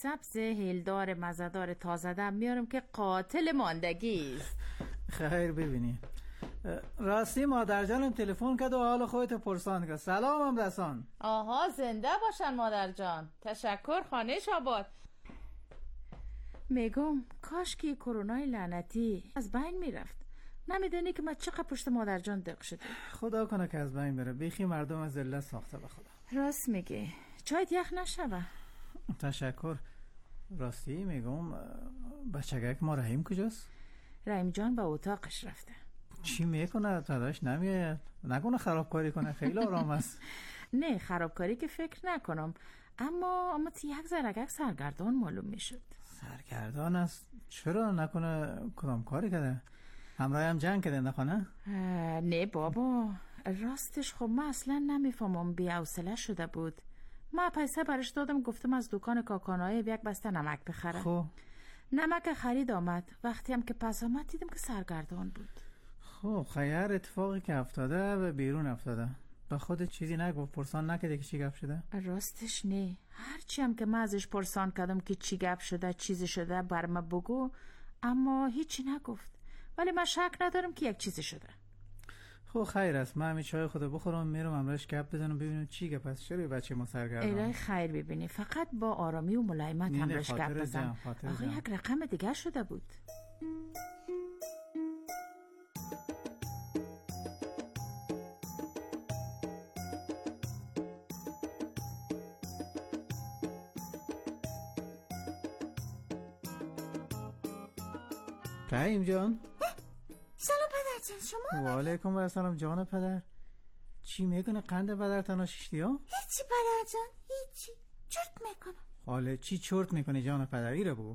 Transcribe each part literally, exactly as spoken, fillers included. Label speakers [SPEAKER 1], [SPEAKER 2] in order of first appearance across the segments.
[SPEAKER 1] سبز هیلدار مزدار تازه دم میارم که قاتل ماندگی است.
[SPEAKER 2] خیر ببینی راستی مادر جانم تلفن کرد و حال خودت پرسان کرد. سلامم رسان.
[SPEAKER 1] آها زنده باشن مادر جان. تشکر خانه آباد. میگم کاش که کرونای لعنتی از بین میرفت. نمیدونی که من چقدر پشت مادر جان دق شده.
[SPEAKER 2] خدا کنه که از بین بره. بیخی مردم از ذلت ساخته به خدا.
[SPEAKER 1] راست میگه. چایت یخ نشوه.
[SPEAKER 2] تشکر. راستی میگم بچگک ما رحیم کجاست؟
[SPEAKER 1] رحیم جان به اتاقش رفته.
[SPEAKER 2] چی میکنه؟ تداش نمیاد؟ نکنه خرابکاری کنه؟ خیلی آرام است.
[SPEAKER 1] نه خرابکاری که فکر نکنم، اما اما یک زرگک سرگردان معلوم میشد.
[SPEAKER 2] سرگردان است؟ چرا؟ نکنه کدام کاری کرده؟ همراه هم جنگ کرده نکنه؟
[SPEAKER 1] نه بابا، راستش خب من اصلا نمیفهمم، بی حوصله شده بود. ما پیسه برش دادم، گفتم از دکان کاکانای یک بسته نمک بخره.
[SPEAKER 2] خب
[SPEAKER 1] نمک خرید آمد. وقتی هم که پس آمد دیدم که سرگردان بود.
[SPEAKER 2] خب خیر اتفاقی که افتاده و بیرون افتاده. به خودت چیزی نگفت؟ پرسان نکرده که چی گپ شده؟
[SPEAKER 1] راستش نه. هرچی هم که من ازش پرسان کردم که چی گپ شده چیزی شده برم بگو، اما هیچی نگفت. ولی من شک ندارم که یک چیزی شده.
[SPEAKER 2] خب خیر است. من همین چای خودو بخورم میرم امروز گپ بزنم ببینم چی گپ است. چرا بچه ما سرگردان؟
[SPEAKER 1] الهی خیر ببینی. فقط با آرامی و ملایمت امروز گپ بزن. آخه یک رقم دیگه شده بود.
[SPEAKER 2] رحیم جان.
[SPEAKER 3] سلام پدر جان. شما؟
[SPEAKER 2] و علیکم السلام جان پدر. چی میکنه؟ قند پدر تنها شیشتی ها؟
[SPEAKER 3] هیچی پدر جان، هیچی. چرت میکنم.
[SPEAKER 2] حالا چی چرت میکنی جان پدر؟ ای رو بگو.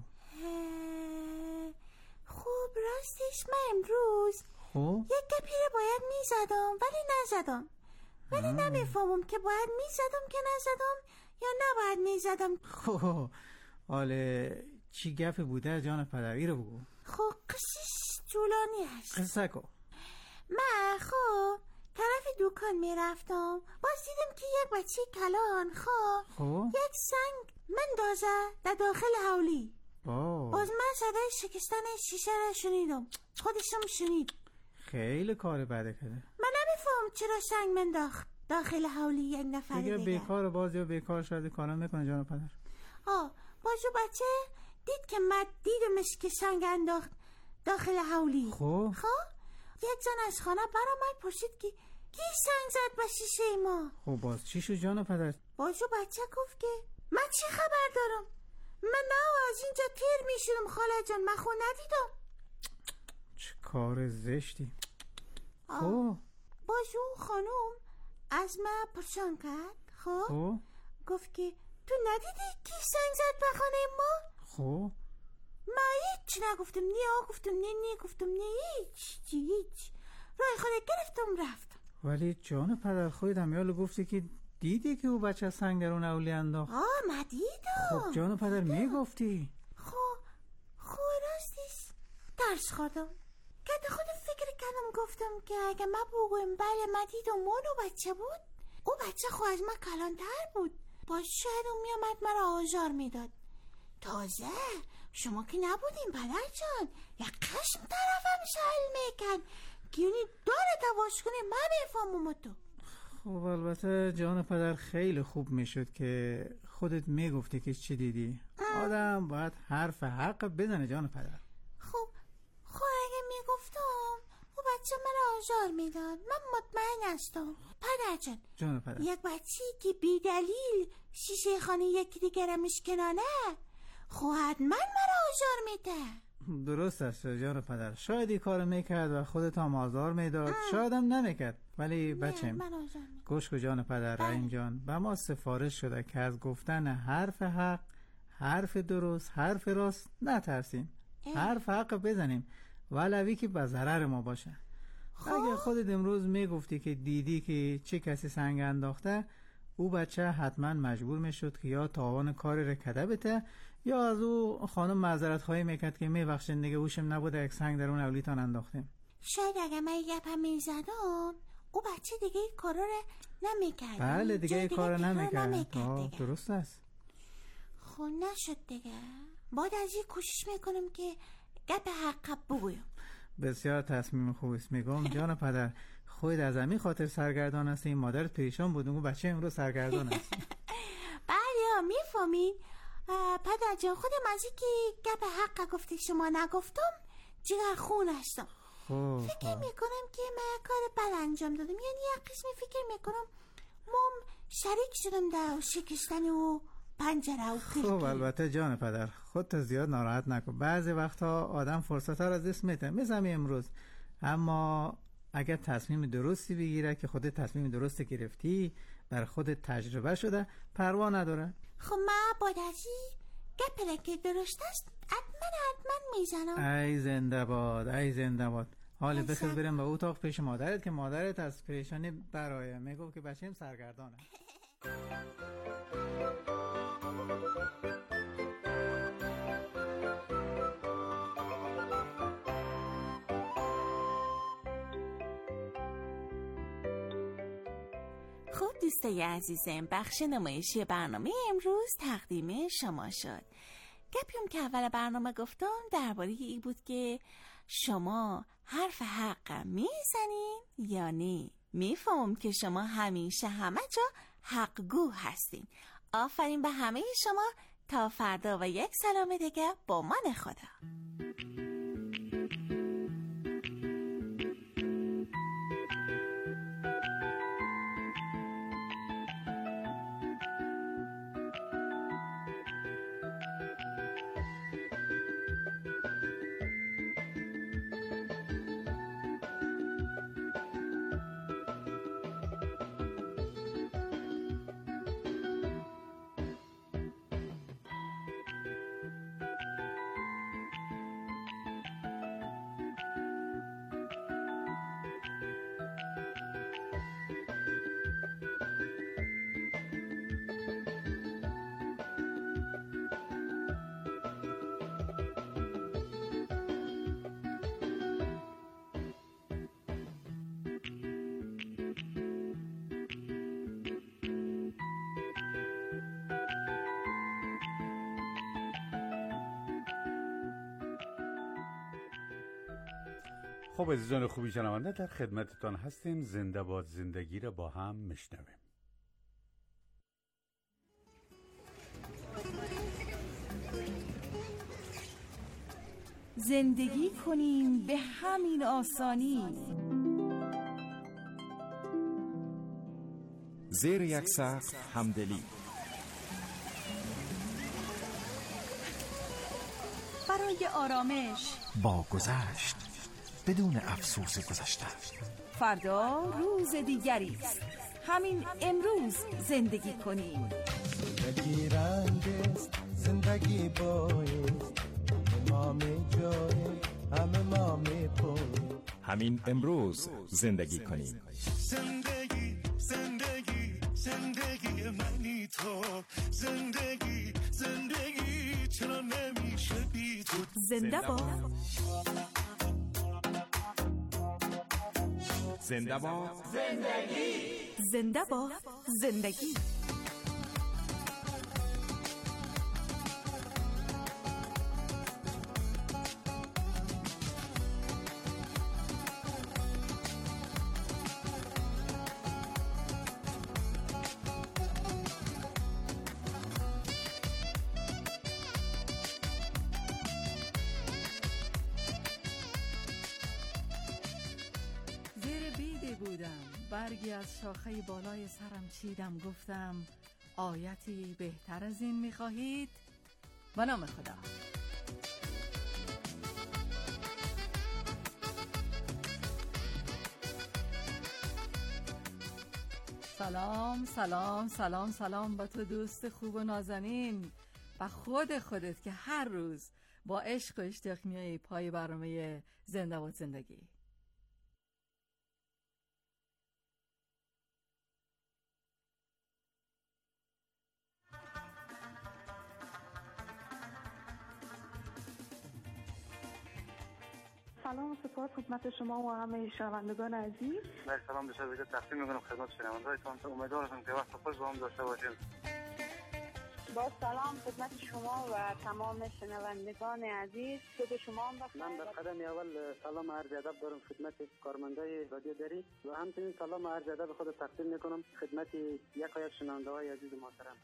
[SPEAKER 3] خوب راستش من امروز
[SPEAKER 2] خب
[SPEAKER 3] یک گپی رو باید میزدم ولی نزدم. ولی نمیفهمم که باید میزدم که نزدم یا نباید میزدم.
[SPEAKER 2] خب حالا چی گپ بوده جان پدر؟ ای رو بگو.
[SPEAKER 3] خب قصیش طولانی هست.
[SPEAKER 2] قصه کو.
[SPEAKER 3] من خب طرف دکان میرفتم، باز دیدم که یک بچه کلان خب
[SPEAKER 2] خب
[SPEAKER 3] یک سنگ مندازه در داخل حولی.
[SPEAKER 2] آه.
[SPEAKER 3] باز من صدای شکستن شیشه را شنیدم. خودشم شنید.
[SPEAKER 2] خیلی کار بده کرده.
[SPEAKER 3] من نمیفهم چرا سنگ منداخت داخل حولی یک نفر دیگه.
[SPEAKER 2] دیگه بیکار باز یا بیکار شده کارا میکنه جان پدر.
[SPEAKER 3] آه بازو بچه دید که من دیدمش که سنگ انداخت داخل حولی.
[SPEAKER 2] خب
[SPEAKER 3] خب یک زن از خانه برآمد پرسید که کی سنگ زد به شیشه ما.
[SPEAKER 2] خب باز چی شد جان پدر؟
[SPEAKER 3] بازو بچه گفت که من چی خبر دارم، من نه از اینجا تیر میشدم خاله جان، من خود ندیدم.
[SPEAKER 2] چه کار زشتی. خب
[SPEAKER 3] بازو خانوم از من پرسان کرد. خب
[SPEAKER 2] خب
[SPEAKER 3] گفت که تو ندیدی کی سنگ زد به خانه ما؟
[SPEAKER 2] خب
[SPEAKER 3] من هیچ نگفتم. نه گفتم نه نه گفتم نه هیچ هیچ. رای خود گرفتم رفتم.
[SPEAKER 2] ولی جان پدر خودت هم یالو گفتی که دیدی که او بچه سنگ در اون اولی انداخت.
[SPEAKER 3] آه من دیدم.
[SPEAKER 2] خب جان پدر میگفتی.
[SPEAKER 3] خب خب راستیش درس خوردم که خود فکر کردم گفتم که اگه من بگویم بله من دیدم اونو بچه بود، او بچه خود از من کلانتر بود، باز شاید اون میامد مرا آزار میداد. تازه شما که نبودین پدر جان، یک قشم طرفم شعل میکن که یعنی داره تواش کنه من میفهمم تو.
[SPEAKER 2] خب البته جان پدر خیلی خوب میشد که خودت میگفتی که چی دیدی. آدم باید حرف حق بزنه جان پدر.
[SPEAKER 3] خب خب اگه میگفتم او بچه من آزار میداد من مطمئن هستم پدر جان.
[SPEAKER 2] جان پدر
[SPEAKER 3] یک بچه که بی دلیل شیشه خانه یکی دیگر رو میشکنانه خب حتما من آزار میده.
[SPEAKER 2] درست است جان پدر. شاید این کار میکرد و خودت هم آزار میداد، شاید هم نمیکرد. ولی بچم گوش کن جان پدر. رحیم جان به ما سفارش شده که از گفتن حرف حق، حرف درست، حرف راست نترسیم. حرف حق بزنیم ولوی که به ضرر ما باشه. اگه خودت امروز میگفتی که دیدی که چه کسی سنگ انداخته، او بچه حتما مجبور میشد که یا تاوان کاری را کده بته یا از او خانم معذرت خواهی میکرد که میبخشین دیگه اوشم نبوده یک سنگ در اون اولیتان انداختیم.
[SPEAKER 3] شاید اگه من یک گپ میزدم او بچه دیگه این کارا رو نمیکرد.
[SPEAKER 2] بله دیگه این کارا نمیکرد. درست است.
[SPEAKER 3] خب نشد دیگه. باید از این کوشش میکنم که گپ حق بگویم.
[SPEAKER 2] بسیار تصمیم خوبی است. میگم جان پدر خود از همین خاطر سرگردان هستی. مادر پریشان بود اون بچه امروز سرگردان است.
[SPEAKER 3] بله میفهمین پدر جان، خودم از این که گپ حق گفته شما نگفتم جگر خون هستم.
[SPEAKER 2] خوب
[SPEAKER 3] فکر میکنم که من کار بد انجام دادم، یعنی یک قسمی فکر میکنم مام شریک شدم در شکستن و پنجره و خیلی.
[SPEAKER 2] خب البته جان پدر خودت زیاد ناراحت نکن. بعضی وقتا آدم فرصت ها را از دست میده مثل امروز، اما اگر تصمیم درستی بگیره که خودت تصمیم درستی گرفتی، بر خودت تجربه شده، پروا نداره.
[SPEAKER 3] خب من باید از این گپره که درست است حتما حتما میزنم.
[SPEAKER 2] ای زنده باد ای زنده باد. حالا بخیر بریم به اتاق پیش مادرت که مادرت از پریشانی برایه. میگو که بچه‌م سرگردانه.
[SPEAKER 3] خب دوستای عزیزم، بخش نمایشی برنامه امروز تقدیم شما شد. گپیم که اول برنامه گفتم درباره ای بود که شما حرف حق میزنین یا نه. میفهم که شما همیشه همه جا حق گو هستین. آفرین به همه شما. تا فردا و یک سلام دیگه با من خدا.
[SPEAKER 4] خب عزیزان خوبی شنونده، در خدمتتان هستیم. زنده باد زندگی را با هم میشنویم.
[SPEAKER 1] زندگی کنیم به همین آسانی،
[SPEAKER 5] زیر یک سقف همدلی،
[SPEAKER 1] برای آرامش
[SPEAKER 5] با گذشت بدون افسوس گذشته.
[SPEAKER 1] فردا روز دیگری است، همین امروز زندگی کنیم.
[SPEAKER 6] زندگی رنگ است، زندگی بایست، ما می جای همه ما می پوی.
[SPEAKER 5] همین امروز زندگی کنیم.
[SPEAKER 6] زندگی زندگی زندگی منی تو، زندگی زندگی چرا نمیشه بی تو.
[SPEAKER 1] زنده باد
[SPEAKER 5] زنده باد
[SPEAKER 1] زندگی، زنده باد زندگی. برگی از شاخه بالای سرم چیدم، گفتم آیتی بهتر از این میخواهید؟ به نام خدا. سلام سلام سلام سلام با تو دوست خوب و نازنین و خود خودت که هر روز با عشق و اشتیاق میای پای برنامه زنده باد زندگی.
[SPEAKER 7] سلام و سپاس خدمت شما و همه شنوندگان عزیز.
[SPEAKER 8] من سلام بشه دیگه تقدیم میکنم خدمت شنوندگانتون. امیدوارم که وقت خوش با هم داشته باشیم.
[SPEAKER 7] با سلام خدمت شما و تمام شنوندگان عزیز. صبح شما هم بخیر.
[SPEAKER 8] من در قدم اول سلام عرض ادب دارم خدمت کارمندای رادیو دری و همچنین سلام عرض ادب خود تقدیم میکنم خدمت یک یک شنونده های عزیز محترم.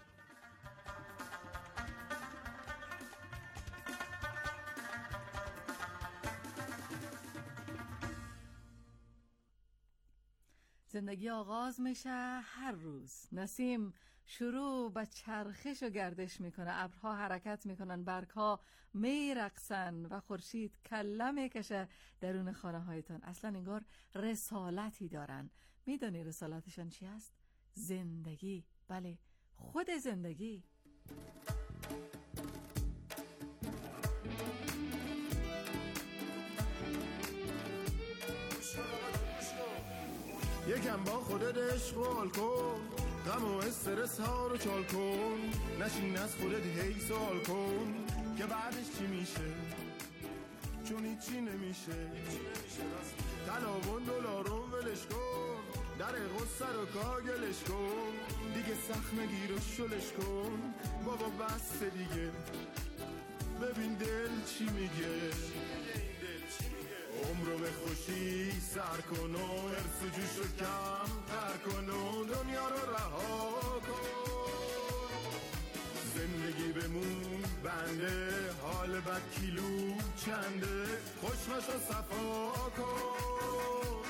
[SPEAKER 1] زندگی آغاز میشه هر روز. نسیم شروع به چرخش و گردش میکنه، ابرها حرکت میکنن، برگها میرقصن و خورشید کله میکشه درون خانه هایتان. اصلا انگار رسالتی دارن. میدونی رسالتشان چی است؟ زندگی. بله، خود زندگی.
[SPEAKER 6] یکم با خودت عشق و حال کن، غم و استرس ها رو چال کن، نشین از خودت هی سوال کن که بعدش چی میشه، چون هیچی نمیشه. تلاون دلارون ولش کن، در غصه رو کاگلش کن، دیگه سخت نگیر و شلش کن، بابا بس دیگه ببین دل چی میگه. عمرو به خوشی سر کن و ارس و جوش رو کم تر کن و دنیا رو رها کن. زندگی بمون بنده، حال بد کیلو چنده، خوشمش رو صفا کن.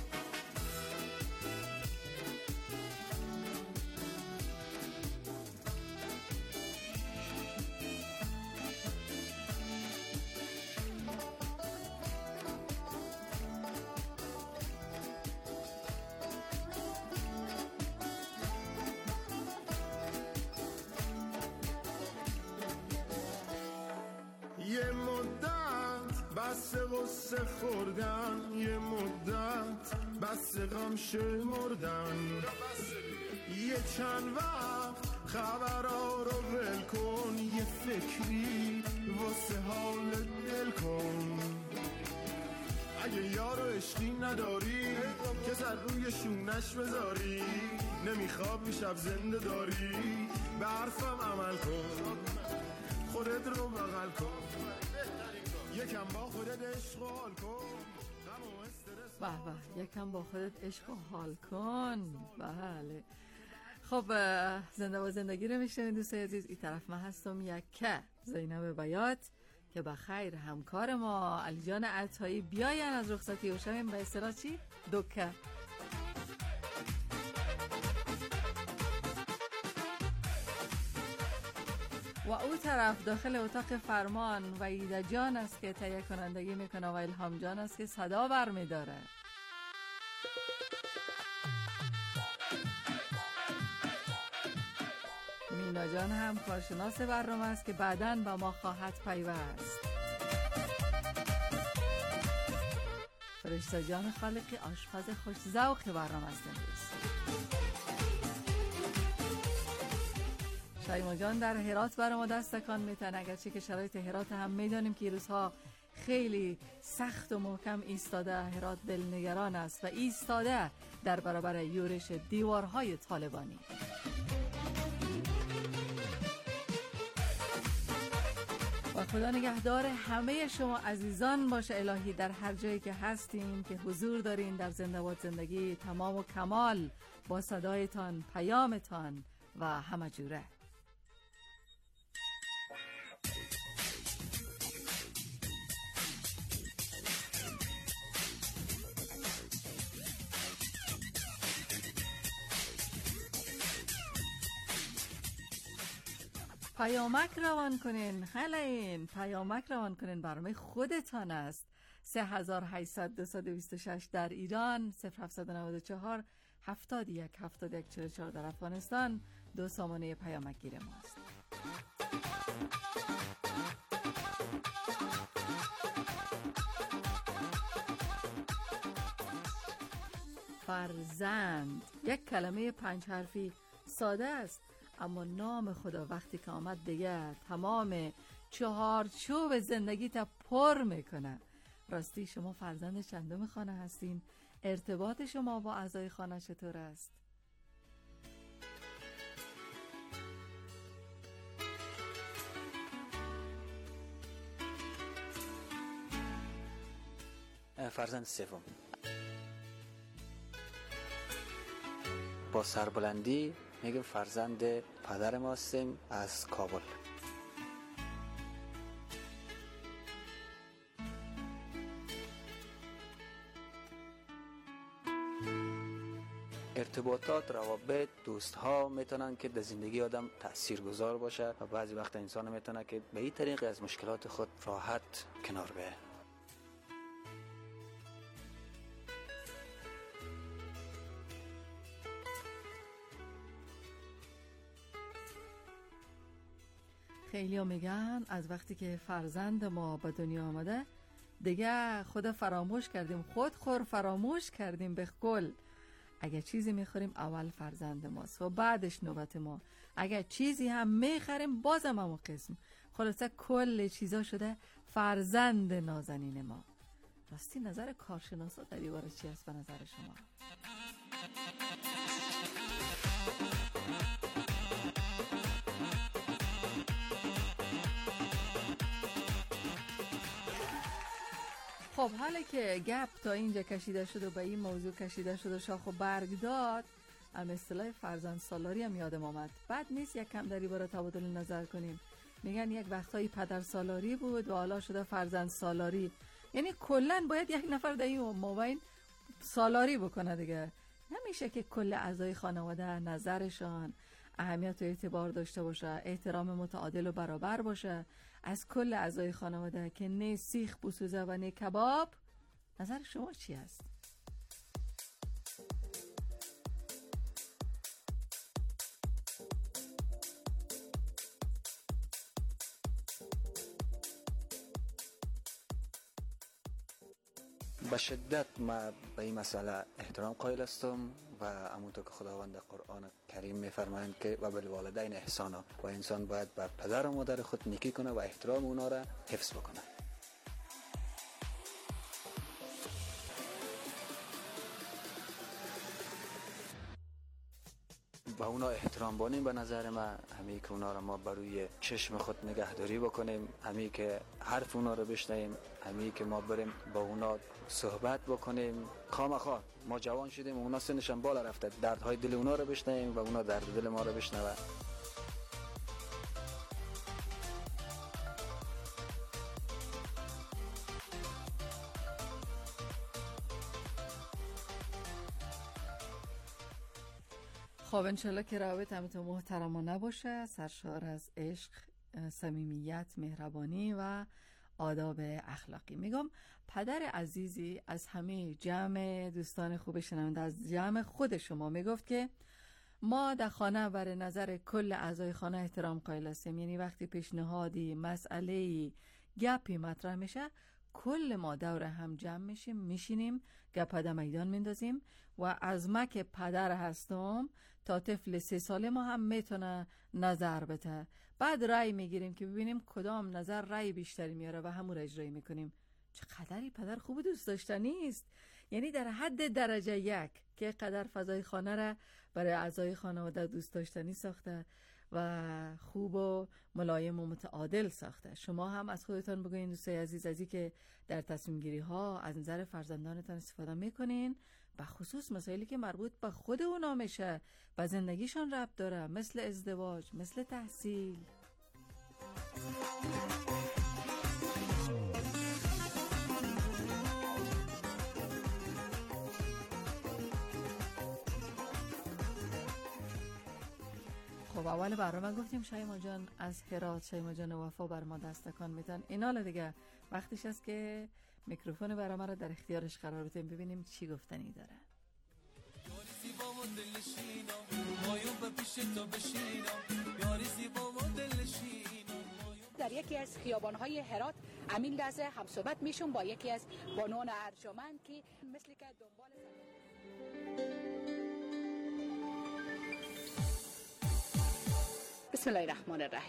[SPEAKER 6] یه مدت بس غصه خوردن، یه مدت بس غم شمردن، یه چند وقت خبرها رو ول کن، یه فکری واسه حال دل کن. اگه یارو عشقی نداری که سر روی شونش بذاری، نمیخواب شب زنده داری، به حرفم عمل کن، خودت رو بغل کن، یکم با خودت عشق و حال کن.
[SPEAKER 1] به به، یکم با خودت عشق و حال کن. بله. خب زنده با زندگی رو میشنوید دوستای عزیز. این طرف من هستم یکه زینب بیات که به خیر همکار ما علی جان عطایی بیاین از رخصتی و شویم به اصطلاح چی؟ دکه. و او طرف داخل اتاق فرمان وحیده جان است که تهیه کنندگی میکنه و الهام جان است که صدا برمیداره. مینا جان هم کارشناس برنامه است که بعداً با ما خواهد پیوست. فرشته جان خالقی آشپز خوش ذوق برنامه است امروز. شایما جان در هرات برای ما دست تکان میتن، اگرچه که شرایط هرات هم میدانیم که روزها خیلی سخت و محکم ایستاده. هرات دلنگران است و ایستاده در برابر یورش دیوارهای طالبانی. و خدا نگهدار همه شما عزیزان باشه الهی در هر جایی که هستین، که حضور دارین در زنده باد زندگی تمام و کمال با صدایتان، پیامتان و همه جوره. پیامک روان کنین، خلین پیامک روان کنین، برنامه خودتان است. سه هزار و هشتصد دویست و بیست و شش در ایران، صفر هفتصد و نود و چهار هفتاد و یک هفتاد و یک چهل و چهار در افغانستان دو سامانه پیامک گیر ماست. فرزند یک کلمه پنج حرفی ساده است، اما نام خدا وقتی که آمد دیگه تمام چهارچوب زندگی تا پر میکنه. راستی شما فرزند چندم خانه هستین؟ ارتباط شما با اعضای خانه چطور است؟
[SPEAKER 9] فرزند سوم. با سربلندی میگم فرزند پدر ما هستیم از کابل. ارتباطات، روابط، دوست ها میتونن که در زندگی آدم تأثیر گذار باشه و بعضی وقت انسان میتونه که به این طریق از مشکلات خود راحت کنار بیه.
[SPEAKER 1] خیلی ها میگن از وقتی که فرزند ما به دنیا آمده دیگه خود فراموش کردیم، خود خور فراموش کردیم به کل. اگر چیزی میخوریم اول فرزند ماست و بعدش نوبت ما. اگر چیزی هم میخریم بازم همون قسم. خلاصه کل چیزا شده فرزند نازنین ما. راستی نظر کارشناسا در این باره چی است به نظر شما؟ خب حالا که گپ تا اینجا کشیده شد و به این موضوع کشیده شد و شاخ و برگ داد، هم اصطلاح فرزند سالاری هم یادم آمد. بد نیست یک کم در این باره تبادل نظر کنیم. میگن یک وقتایی پدر سالاری بود و حالا شده فرزند سالاری. یعنی کلن باید یک نفر در این مابین سالاری بکنه دیگه. نمیشه که کل اعضای خانواده نظرشان اهمیت و اعتبار داشته باشه، احترام متعادل و برابر باشه از کل اعضای خانواده که نه سیخ بسوزه و نه کباب. نظر شما چی است؟
[SPEAKER 9] به شدت ما به این مسئله احترام قائل هستم و همونطور که خداوند قرآن کریم میفرمایند که و بالوالدین احسانا، و انسان باید به پدر و مادر خود نیکی کنه و احترام اونا را حفظ بکنه. با اونا احترام بانیم. به نظر من همین که اونا را ما بروی چشم خود نگهداری بکنیم، همین که حرف اونا را بشنویم، همین که ما بریم با اونا صحبت بکنیم. خامخا ما جوان شدیم و اونا سنشان بالا رفته، دردهای دل اونا را بشنویم و اونا درد دل ما را بشنوه.
[SPEAKER 1] خب انشالله که روابط همینطور محترمانه باشه، سرشار از عشق، صمیمیت، مهربانی و آداب اخلاقی. میگم پدر عزیزی از همه جمع دوستان خوب شنونده، از جمع خود شما میگفت که ما در خانه بر نظر کل اعضای خانه احترام قائل هستیم. یعنی وقتی پیشنهادی، مسئله‌ای، گپی مطرح میشه کل ما دور هم جمع میشیم، میشینیم، گپ در میدان میندازیم و از ما که پدر هستم تا طفل سه ساله ما هم میتونه نظر بده. بعد رأی میگیریم که ببینیم کدام نظر رأی بیشتری میاره و همون را اجرایی میکنیم. چقدری پدر خوب دوست داشتنی است. یعنی در حد درجه یک که قدر فضای خانه را برای اعضای خانواده دوست داشتنی ساخته و خوب و ملایم و متعادل ساخته. شما هم از خودتان بگوین دوستای عزیز، ازی که در تصمیم گیری ها از نظر فرزندانتان استفاده میکنین، به خصوص مسائلی که مربوط به خود اونا میشه، به زندگیشان ربط داره، مثل ازدواج، مثل تحصیل. خب اول برنامه گفتیم شیما جان از هرات، شیما جان وفا بر ما دستکان میتن. اینا دیگه وقتش است که میکروفون برنامه رو در اختیارش قرار بدیم، ببینیم چی گفتنی داره.
[SPEAKER 10] در یکی از خیابان‌های هرات امین لحظه هم صحبت میشم با یکی از بانوان ارجمند که مثل که دنبال بسم الله الرحمن الرحیم.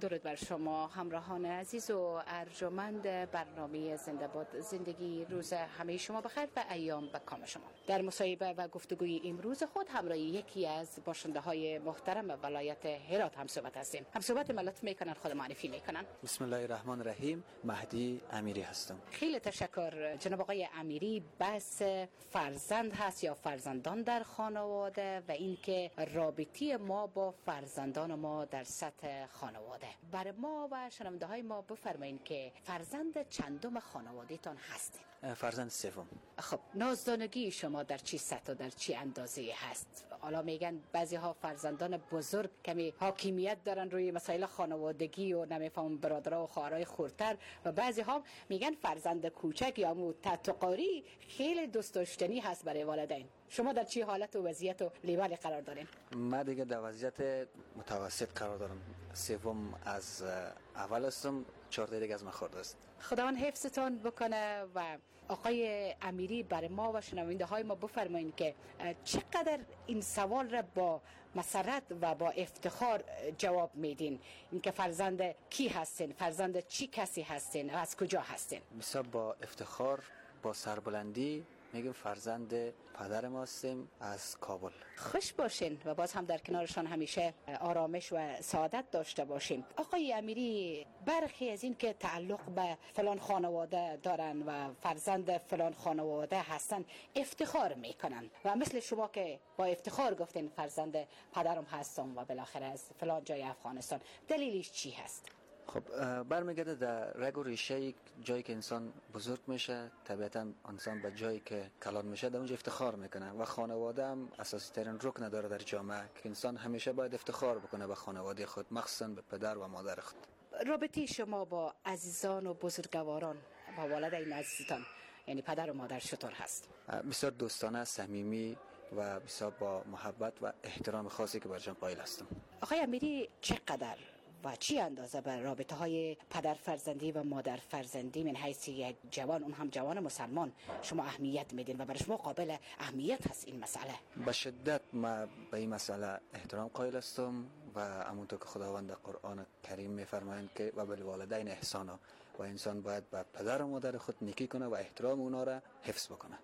[SPEAKER 10] درود بر شما همراهان عزیز و ارجمند برنامه زنده باد زندگی. روز همه شما بخیر و ایام به کام شما. در مصاحبه و گفتگوی امروز خود همراه یکی از باشنده های محترم ولایت هرات هم صحبت هستیم. هم صحبت ملت میکنن، خود معرفی میکنن.
[SPEAKER 9] بسم الله الرحمن الرحیم. مهدی امیری هستم.
[SPEAKER 10] خیلی تشکر جناب آقای امیری. بس فرزند هست یا فرزندان در خانواده و اینکه رابطی ما با فرزندان ما در سطح خانواده. برای ما و شنونده های ما بفرمایید که فرزند چندم خانواده تان هستین؟
[SPEAKER 9] فرزند سوم.
[SPEAKER 10] خب نازدانگی شما در چی سطح و در چی اندازه هست؟ حالا میگن بعضی ها فرزندان بزرگ کمی حاکمیت دارن روی مسائل خانوادگی و نمیفهمم برادرها و خواهرای خردتر، و بعضی ها میگن فرزند کوچک یا متتقاری خیلی دوست داشتنی هست برای والدین. شما در چی حالت و وضعیت و لیبل قرار دارین؟
[SPEAKER 9] من دیگه در وضعیت متوسط قرار دارم. سوم از اول هستم، چهارده دیگه از من خورده است.
[SPEAKER 10] خداوند حفظتان بکنه. و آقای امیری برای ما و شنونده های ما بفرمایید که چقدر این سوال را با مسرت و با افتخار جواب میدین؟ اینکه فرزند کی هستین؟ فرزند چی کسی هستین؟ و از کجا هستین؟
[SPEAKER 9] بسیار با افتخار، با سربلندی میگم فرزند پدر ما هستیم از کابل.
[SPEAKER 10] خوش باشین و باز هم در کنارشان همیشه آرامش و سعادت داشته باشیم. آقای امیری، برخی از این که تعلق به فلان خانواده دارن و فرزند فلان خانواده هستن افتخار میکنن و مثل شما که با افتخار گفتین فرزند پدرم هستم و بالاخره از فلان جای افغانستان، دلیلش چی هست؟
[SPEAKER 9] خب برمیگرده در رگ و ریشه جایی که انسان بزرگ میشه، طبیعتا انسان به جایی که کلان میشه در اونجا افتخار میکنه و خانواده هم اساسی ترین رکن داره در جامعه که انسان همیشه باید افتخار بکنه به خانواده خود، مخصوصا به پدر و مادر خود.
[SPEAKER 10] رابطه شما با عزیزان و بزرگواران و والدین عزیزتان یعنی پدر و مادر چطور هست؟
[SPEAKER 9] بسیار دوستانه، صمیمی و بسیار با محبت و احترام خاصی که برشان قائل هستم.
[SPEAKER 10] آقای امیری، چقدر و چی اندازه به رابطه های پدر فرزندی و مادر فرزندی من حیث یک جوان، اون هم جوان مسلمان، شما اهمیت میدین و برای شما قابل اهمیت هست این مسئله؟
[SPEAKER 9] به شدت ما به این مسئله احترام قائل هستم و همونطور که خداوند در قرآن کریم میفرمایند که و بالوالدین احسانا، و انسان باید به پدر و مادر خود نیکی کنه و احترام اونا را حفظ بکنه.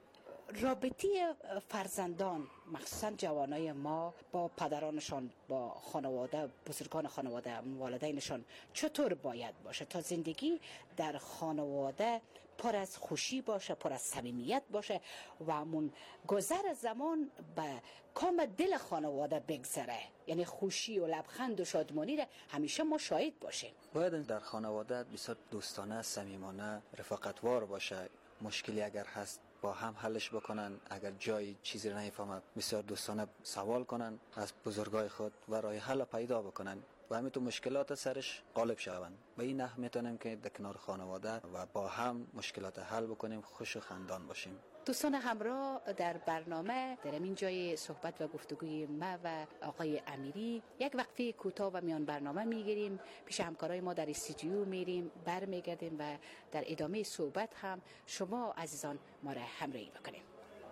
[SPEAKER 10] رابطه فرزندان مخصوصا جوانای ما با پدرانشان، با خانواده، بزرگان خانواده، والدینشان چطور باید باشه تا زندگی در خانواده پر از خوشی باشه، پر از صمیمیت باشه و همون گذر زمان به کام دل خانواده بگذره، یعنی خوشی و لبخند و شادمانی را همیشه ما شاهد باشیم؟
[SPEAKER 9] باید در خانواده بسیار دوستانه، صمیمانه، رفاقتوار باشه. مشکلی اگر هست با هم حلش بکنن، اگر جای چیزی نمیفهمن بسیار دوستانه سوال کنن از بزرگای خود و راه حل پیدا بکنن و همین تو مشکلات سرش غالب شوند. به این نحو میتونیم که در کنار خانواده و با هم مشکلات حل بکنیم، خوش و خندان باشیم.
[SPEAKER 10] دوستان همراه، در برنامه در این جای صحبت و گفتگوی ما و آقای امیری یک وقفه کوتاه و میان برنامه میگیریم، پیش همکارای ما در استودیو میریم، برمیگردیم و در ادامه صحبت هم شما عزیزان ما را همراهی بکنیم.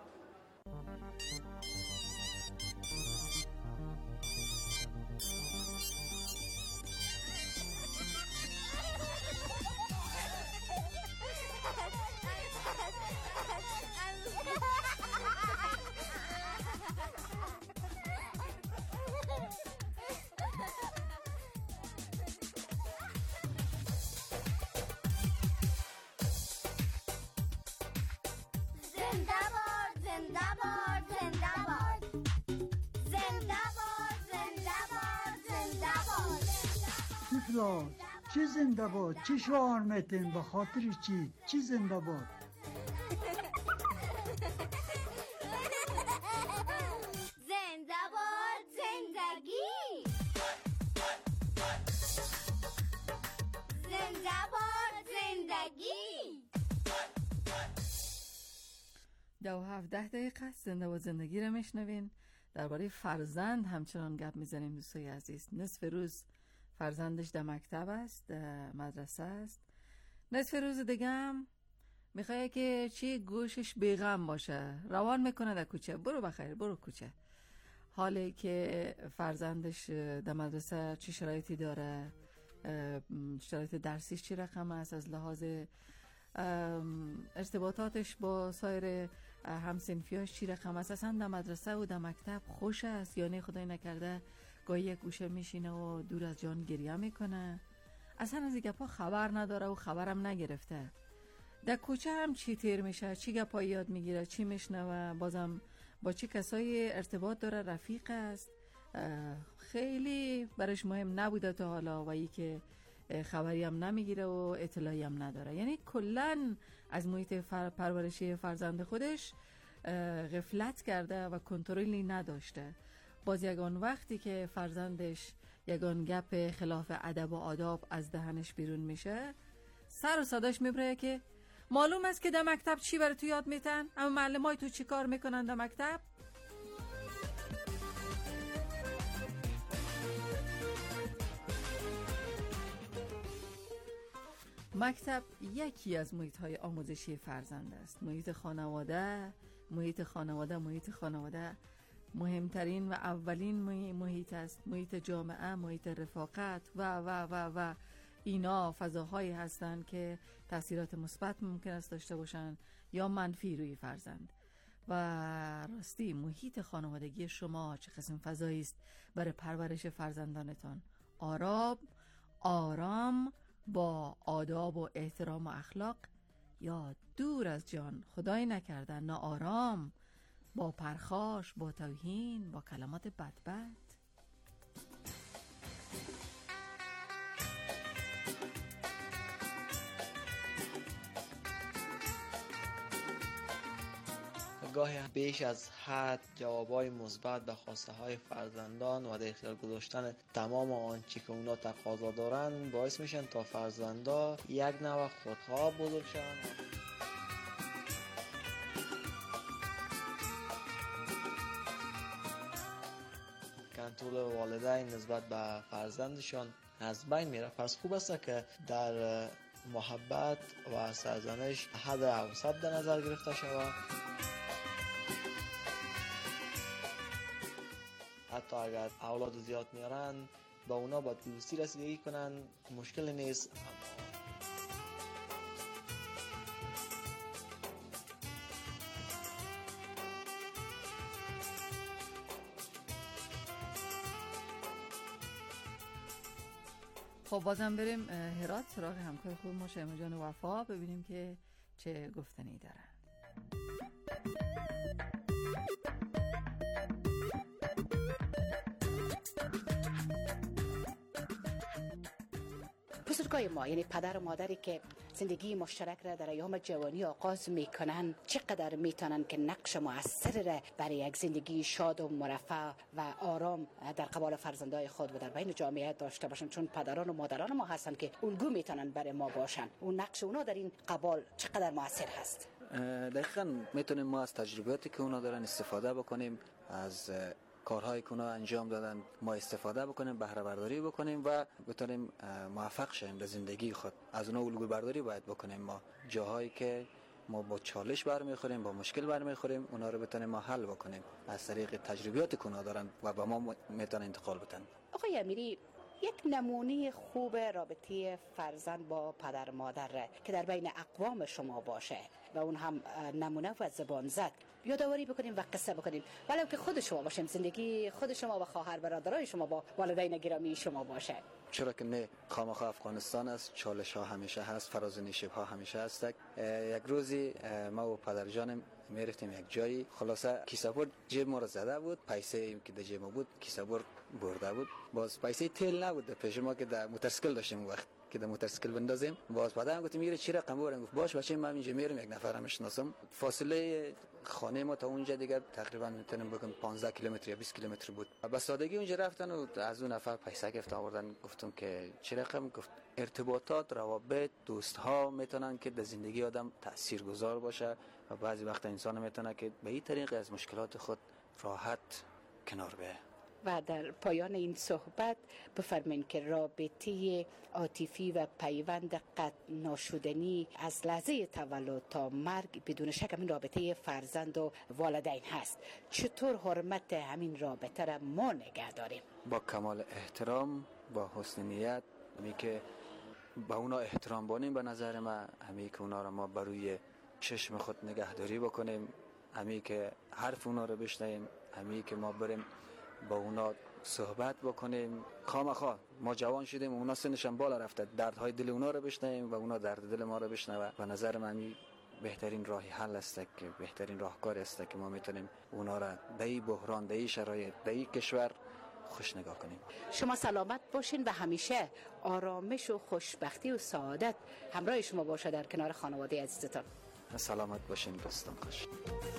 [SPEAKER 11] چی زنده باد؟ چی شعار میتین؟ به خاطر چی؟ چی زنده باد؟
[SPEAKER 3] زنده باد زندگی، زنده باد زندگی.
[SPEAKER 1] دو هفته دقیقه است زنده باد زندگی رو میشنوین. درباره فرزند همچنان گپ میزنیم دوستای عزیز. نصف روز فرزندش در مکتب است، در مدرسه است، نصف روز دیگه هم میخواه که چی گوشش بیغم باشه، روان میکنه در کوچه، برو بخیر برو کوچه. حالی که فرزندش در مدرسه چی شرایطی داره، شرایط درسیش چی رقم است، از لحاظ ارتباطاتش با سایر همسنفیاش چی رقم است، اصلا در مدرسه و در مکتب خوش است یا نه خدای نکرده گاهی یک گوشه میشینه و دور از جان گریه میکنه، اصلا از این گپا خبر نداره و خبرم نگرفته. در کوچه هم چی تیر میشه، چی گپا یاد میگیره، چی میشنوه، بازم با چی کسایی ارتباط داره، رفیق است، خیلی برش مهم نبوده تا حالا و ای که خبری هم نمیگیره و اطلاعی هم نداره. یعنی کلن از محیط پرورشی فرزند خودش غفلت کرده و کنترلی نداشته. باز یگان وقتی که فرزندش یگان گپ خلاف ادب و آداب از دهنش بیرون میشه، سر و صداش میبره که معلوم است که در مکتب چی برای تو یاد میتن، اما معلمای تو چی کار میکنن در مکتب. مکتب یکی از محیط‌های آموزشی فرزند است. محیط خانواده، محیط خانواده، محیط خانواده مهمترین و اولین محیط است. محیط جامعه، محیط رفاقت و و و و اینا فضاهایی هستند که تأثیرات مثبت ممکن است داشته باشند یا منفی روی فرزند. و راستی محیط خانوادگی شما چه قسم فضایی است برای پرورش فرزندانتان؟ آرام، آرام با آداب و احترام و اخلاق، یا دور از جان خدای نکردن ناآرام با پرخاش، با توهین، با کلمات بدبد؟
[SPEAKER 12] گاهی بیش از حد جوابای مثبت به خواسته های فرزندان و در اختیار گذاشتن تمام آنچه که اونا تقاضا دارن باعث میشن تا فرزندا یک نوع خودخواه بزرگ شوند. کنترل والدین نسبت به فرزندشان از بین میره. پس خوب است که در محبت و سرزنش حد اوسط در نظر گرفته شود. حتی اگر اولاد زیاد میارن با اونا با دوستی رسیدگی کنن مشکل نیست.
[SPEAKER 1] خب بازم بریم هرات سراغ همکار خوب ما شیما جان وفا، ببینیم که چه گفتنی دارن.
[SPEAKER 10] بزرگای ما، یعنی پدر و مادری که زندگی مشترک را در ایام جوانی آغاز میکنن، چقدر میتونن که نقش مؤثر را برای یک زندگی شاد و مرفه و آرام در قبال فرزندای خود و در بین جامعه داشته باشن، چون پدران و مادران ما هستن که الگو میتونن برای ما باشن. اون نقش اونا در این قبال چقدر مؤثر هست؟
[SPEAKER 9] دقیقاً میتونیم ما از تجربیاتی که اونا دارن استفاده بکنیم، از کارهایی که اونا انجام دادن ما استفاده بکنیم، بهره برداری بکنیم و بتونیم موفق شیم در زندگی خود. از اونا الگو برداری باید بکنیم. ما جاهایی که ما با چالش برمیخوریم، با مشکل برمیخوریم، اونا رو بتونیم ما حل بکنیم از طریق تجربیاتی که اونا دارن و با ما میتونن انتقال بدن.
[SPEAKER 10] آقای امیری، یک نمونه خوب رابطه فرزند با پدر مادر که در بین اقوام شما باشه و اون هم نمونه و زبان زد یادآوری بکنیم و قصه بکنیم، ولو که خود شما باشیم، زندگی خود شما و خواهر برادرای شما با والدین گرامی شما باشه.
[SPEAKER 9] چرا که نه، خامخا افغانستان است، چالش ها همیشه هست، فراز و نشیب ها همیشه هست. یک روزی ما و پدر جانم میرفتیم یک جایی، خلاصه کیسه‌بر جیب ما رو زده بود، پیسه که در جیب ما بود کیسه‌بر برده بود، باز پیسه تیل نبود پیش ما که در موتورسیکل داشتیم وقت که در موتورسیکل بندازیم. باز بعدم گفتم میره چی رقم برم؟ گفت باش بچه من اینجا میرم، یک نفرم میشناسم. فاصله خانه ما تا اونجا دیگه تقریبا میتونم بگم پانزده کیلومتر یا بیست کیلومتر بود. به سادگی اونجا رفتن و از اون نفر پیسه گرفت آوردن. گفتم که چی رقم؟ گفت ارتباطات، روابط، دوست ها میتونن که در زندگی آدم تاثیرگذار باشه و بعضی وقت انسان میتونه که به این طریق از مشکلات خود راحت کنار بیایه.
[SPEAKER 10] و در پایان این صحبت بفرمایین که رابطه عاطفی و پیوند قطع ناشدنی از لحظه تولد تا مرگ بدون شک همین رابطه فرزند و والدین هست. چطور حرمت همین رابطه را ما نگه داریم؟
[SPEAKER 9] با کمال احترام، با حسن نیت همی که با اونا احترام بانیم به نظر من، همی که اونا رو ما بروی چشم خود نگهداری بکنیم، همی که حرف اونا رو بشنویم، همی که ما بریم با اونا صحبت بکنیم. خامخا ما جوان شدیم، اونا سنشان بالا رفته، دردهای دل اونا رو بشنویم و اونا درد دل ما رو بشنوه. به نظر من بهترین راهی حل است که بهترین راهکار است که ما میتونیم اونا را در این بحران، در این شرایط، در این کشور خوش نگاه کنیم.
[SPEAKER 10] شما سلامت باشین و همیشه آرامش و خوشبختی و سعادت همراه شما باشه در کنار خانواده عزیزتان.
[SPEAKER 9] سلامت باشین دوستان. خوش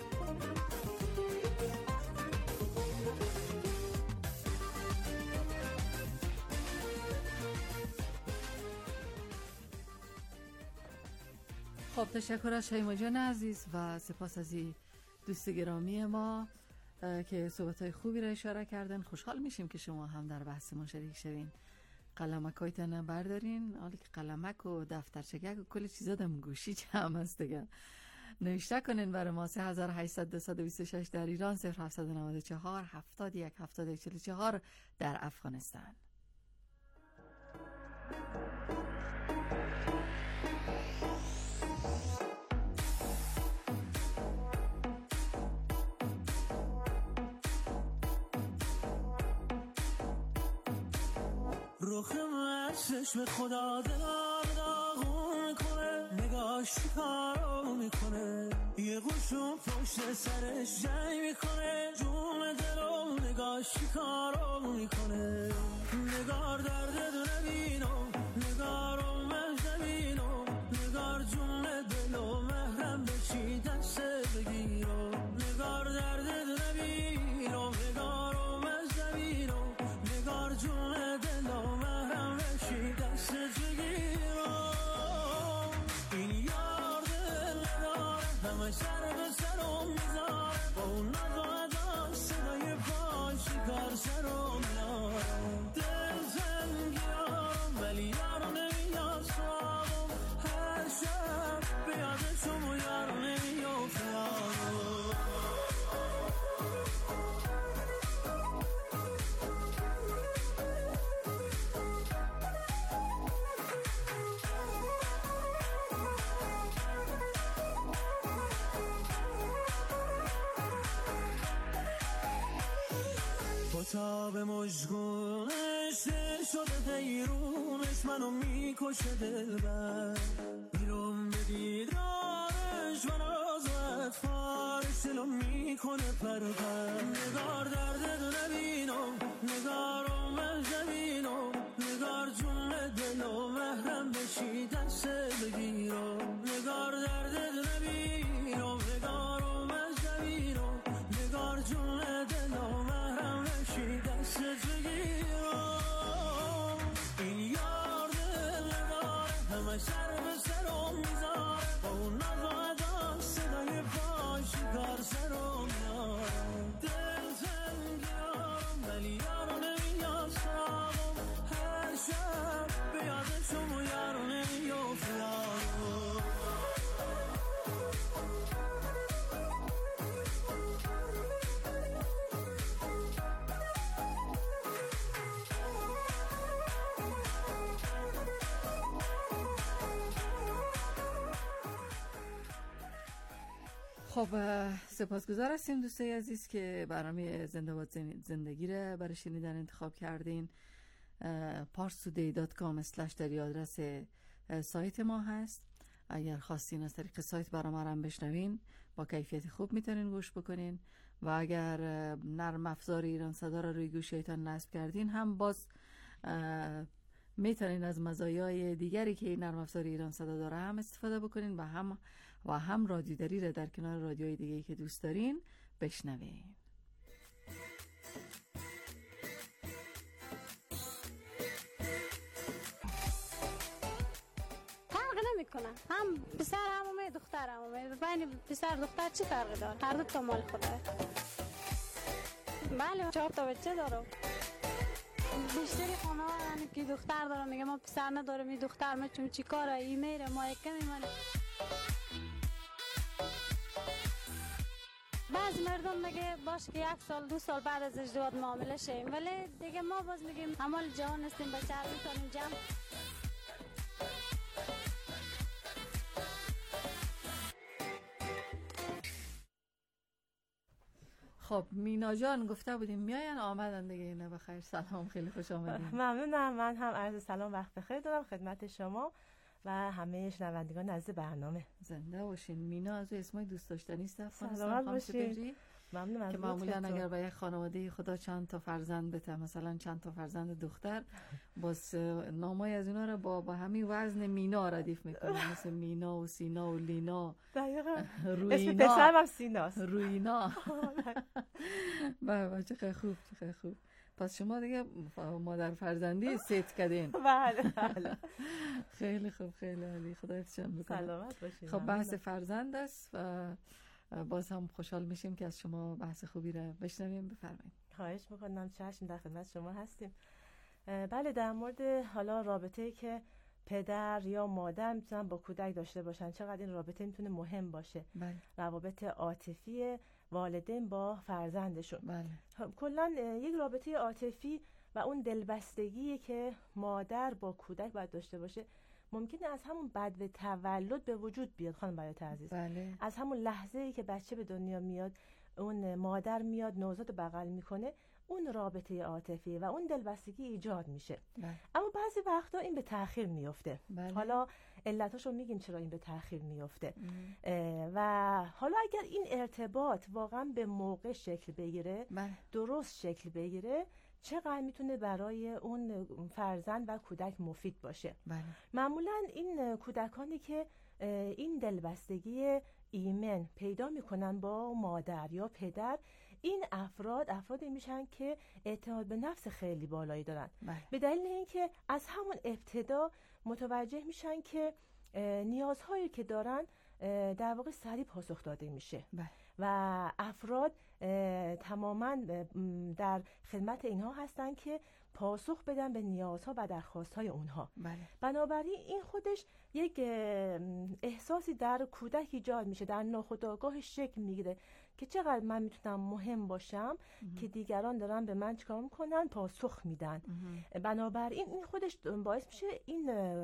[SPEAKER 1] خب تشکر از شیما جان عزیز و سپاس از این دوست گرامی ما که صحبت‌های خوبی را اشاره کردن. خوشحال میشیم که شما هم در بحث ما شریک شوین. قلمکایتون بردارین، حالی که قلمک و دفترچگک و کل چیزا دم گوشی جمع هست دیگه. نوشته کنین برای ما سه هزار و هشتصد و بیست و شش در ایران، صفر هفتصد و نود و چهار هفتاد و یک هفتاد و یک چهل و چهار در افغانستان.
[SPEAKER 6] رخ من چشم خدا دلار داغون کنه، نگاش کارو میکنه، یه قشون پشت سرش جنگ میکنه، جون دلو نگاش کارو میکنه. نگار درد دو نبینو، نگارو من زمینو، نگار جون دلو محرم بشی دست بگیرو. نگار درد دو نبینو، نگارو من زمینو، نگار جون دلو محرم بشی دست بگیرو. این یار دل نداره، همه سر به سرم میذاره، با اون نزاده صدای پاش کار سرم میاره. دل زنگیارم ولی یارو نمیاد سوابم، هر شب بیادشم و یارو نمیاد فیارم. تا به مشگونش دل شده دیرونش، منو میکشه دلبر، بیرون به دیدارش من آزاد فارش دلو میکنه پر پر. نگار درد دو نبینو، نگارو من زمینو، نگار جون دلو محرم بشی دست بگیرو. نگار درد دو نبینو، نگارو من زمینو، نگار جون دلو محرم بشی دست بگیرو. این یار دل نداره، همه سر به سرم میذاره، با اون نزاده صدای پاش کار سرم میاره. دل زنگیارم ولی یارو نمیاد سوابم، هر شب بیادشم و یارو نمیاد فیارم.
[SPEAKER 1] خب سپاسگزار هستیم دوستای عزیز که برنامه زنده باد زندگی رو برای شنیدن انتخاب کردین. پارس تودی دات کام اسلش در آدرس سایت ما هست. اگر خواستین از طریق سایت برنامه رو بشنوین با کیفیت خوب میتونین گوش بکنین و اگر نرم افزار ایران صدا رو روی گوشیتان نصب کردین هم باز میتونین از مزایای دیگری که این نرم افزار ایران صدا داره هم استفاده بکنین و هم و هم رادیوداری رو در کنار رادیوهای دیگه‌ای که دوست دارین بشنوین.
[SPEAKER 13] فرق نمیکنه، هم پسر هم اومد دختر هم اومد، بین پسر دختر چه فرقی داره؟ هر دو تا مال خداه. بله چهار تا بچه دارم. بیشتری خانه ها که دختر دارم میگه ما پسر ندارم، این دختر ما چون چی کاره ای میره ما یکمی منه. بعض مردم میگه باش که یک سال دو سال بعد از ازدواج معامله شیم، ولی دیگه ما باز میگیم همال جهان هستیم، بچه هر میتونیم جمع.
[SPEAKER 1] خب مینا جان گفته بودیم میاین، آمدن دیگه. اینا بخیر، سلام، خیلی خوش آمدید.
[SPEAKER 14] ممنونم. من هم عرض سلام وقت بخیر دارم خدمت شما و همه شنوندگان عزیز برنامه.
[SPEAKER 1] زنده باشین. مینا از اسمای دوست داشتنی است افغانستان.
[SPEAKER 14] سلامت باشین. ممنونم.
[SPEAKER 1] که معمولا اگر به یک خانواده خدا چند تا فرزند بده، مثلا چند تا فرزند دختر، باز نامای از اینا رو با با همین وزن مینا ردیف میکنه، مثل مینا و سینا و لینا.
[SPEAKER 14] دقیقاً.
[SPEAKER 1] روینا.
[SPEAKER 14] اسم پسرم هم سیناست.
[SPEAKER 1] روینا. بله، چقدر خوب، چقدر خوب. پس شما دیگه مادر فرزندی ست کردین.
[SPEAKER 14] بله بله.
[SPEAKER 1] خیلی خوب، خیلی عالی. خدا حفظشون بکنه.
[SPEAKER 14] سلامت باشین.
[SPEAKER 1] خب بحث فرزند است و باز هم خوشحال میشیم که از شما بحث خوبی رو بشنویم. بفرمایید.
[SPEAKER 14] خواهش میکنم. چشم، در خدمت شما هستیم. بله، در مورد حالا رابطه‌ای که پدر یا مادر میتونن با کودک داشته باشن، چقدر این رابطه میتونه مهم باشه.
[SPEAKER 1] بله.
[SPEAKER 14] روابط عاطفی والدین با فرزندشون.
[SPEAKER 1] بله.
[SPEAKER 14] کلا یک رابطه عاطفی و اون دلبستگی که مادر با کودک باید داشته باشه ممکنه از همون بعد به تولد به وجود بیاد خانم بیات عزیز.
[SPEAKER 1] بله.
[SPEAKER 14] از همون لحظه‌ای که بچه به دنیا میاد، اون مادر میاد نوزاد بغل میکنه، اون رابطه عاطفی و اون دلبستگی ایجاد میشه.
[SPEAKER 1] بله.
[SPEAKER 14] اما بعضی وقتا این به تأخیر میفته.
[SPEAKER 1] بله.
[SPEAKER 14] حالا علتاشو میگیم چرا این به تأخیر میفته. و حالا اگر این ارتباط واقعا به موقع شکل بگیره،
[SPEAKER 1] بله.
[SPEAKER 14] درست شکل بگیره، چقدر میتونه برای اون فرزند و کودک مفید باشه.
[SPEAKER 1] بله.
[SPEAKER 14] معمولا این کودکانی که این دلبستگی ایمن پیدا میکنن با مادر یا پدر، این افراد افرادی میشن که اعتماد به نفس خیلی بالایی دارن.
[SPEAKER 1] بله.
[SPEAKER 14] به دلیل اینکه از همون ابتدا متوجه میشن که نیازهایی که دارن در واقع سریع پاسخ داده میشه.
[SPEAKER 1] بله.
[SPEAKER 14] و افراد تماما در خدمت اینها هستن که پاسخ بدن به نیازها و درخواستهای اونها.
[SPEAKER 1] بله.
[SPEAKER 14] بنابراین این خودش یک احساسی در کودک ایجاد میشه، در ناخودآگاه شکل میگیره که چقدر من میتونم مهم باشم که دیگران دارن به من چیکار میکنن، پاسخ میدن. بنابراین این خودش باعث میشه این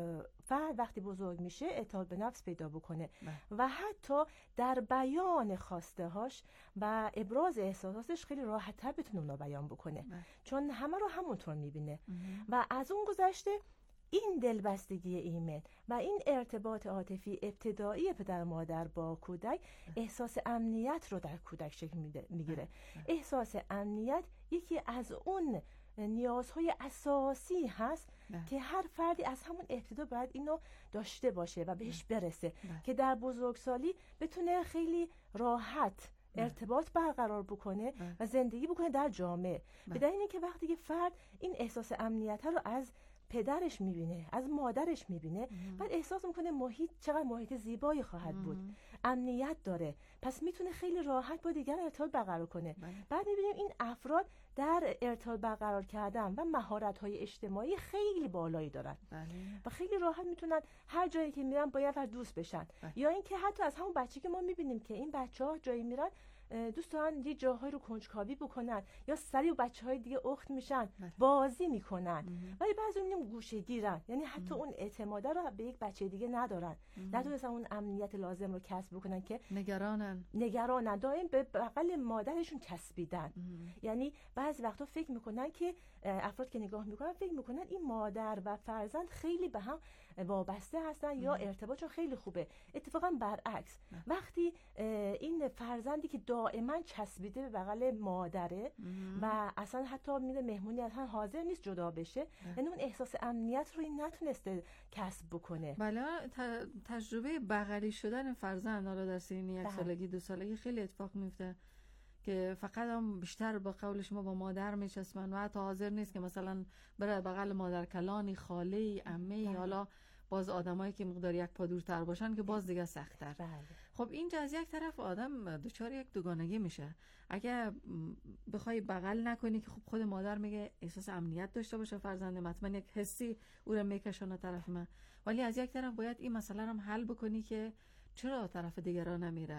[SPEAKER 14] فرد وقتی بزرگ میشه اعتماد به نفس پیدا بکنه و حتی در بیان خواسته هاش و ابراز احساساتش خیلی راحت تر بتونه اونا بیان بکنه.
[SPEAKER 1] بله.
[SPEAKER 14] چون همه رو همونطور میبینه. و از اون گذشته این دلبستگی ایمن و این ارتباط عاطفی ابتدایی پدر مادر با کودک احساس امنیت رو در کودک شکل میگیره. احساس امنیت یکی از اون نیازهای اساسی هست
[SPEAKER 1] ده.
[SPEAKER 14] که هر فردی از همون ابتدا باید اینو داشته باشه و بهش برسه
[SPEAKER 1] ده.
[SPEAKER 14] که در بزرگسالی بتونه خیلی راحت ارتباط برقرار بکنه
[SPEAKER 1] ده.
[SPEAKER 14] و زندگی بکنه در جامعه. به دلیل اینکه وقتی که فرد این احساس امنیت رو از پدرش میبینه، از مادرش میبینه، بعد احساس میکنه محیط چقدر محیط زیبایی خواهد بود، امنیت داره، پس میتونه خیلی راحت با دیگر ارتباط برقرار کنه.
[SPEAKER 1] بله.
[SPEAKER 14] بعد میبینیم این افراد در ارتباط برقرار کردن و مهارت‌های اجتماعی خیلی بالایی دارن.
[SPEAKER 1] بله.
[SPEAKER 14] و خیلی راحت میتونن هر جایی که میرن با یه نفر دوست بشن.
[SPEAKER 1] بله.
[SPEAKER 14] یا اینکه حتی از همون بچه که ما میبینیم که این بچه‌ها جایی میرن دوست دارن یه جاهای رو کنجکاوی بکنن یا سری و بچه‌های دیگه اخت میشن،
[SPEAKER 1] بله.
[SPEAKER 14] بازی میکنن. ولی بعضی میبینیم گوشه‌گیرن، یعنی حتی اون اعتماد رو به یک بچه دیگه ندارن، ندونستن اون امنیت لازم رو کسب بکنن که
[SPEAKER 1] نگرانن
[SPEAKER 14] نگرانن دائم به بغل مادرشون چسبیدن. یعنی بعضی وقتا فکر میکنن که افراد که نگاه میکنن فکر میکنن این مادر و فرزند خیلی به هم وابسته هستن یا ارتباطشون خیلی خوبه. اتفاقا برعکس، وقتی این فرزندی که دائما چسبیده به بغل مادره و اصلا حتی میره مهمونی اصلا حاضر نیست جدا بشه، یعنی اون احساس امنیت رو این نتونسته کسب بکنه.
[SPEAKER 1] بله. تجربه بغلی شدن فرزند حالا در سن یک سالگی دو سالگی خیلی اتفاق میفته که فقط هم بیشتر با قول شما با مادر میچسبن و حتی حاضر نیست که مثلا بره بغل مادر کلانی، خاله، عمه، حالا باز آدمایی که مقدار یک پا دورتر باشن که باز دیگه سخت‌تر. خب اینجا از یک طرف آدم دچار یک دوگانگی میشه. اگه بخوای بغل نکنی که خب خود مادر میگه احساس امنیت داشته باشه فرزندم، حتما یک حسی او رو میکشونه طرف من، ولی از یک طرف باید این مسئله رو هم حل بکنی که چرا طرف دیگران نمیره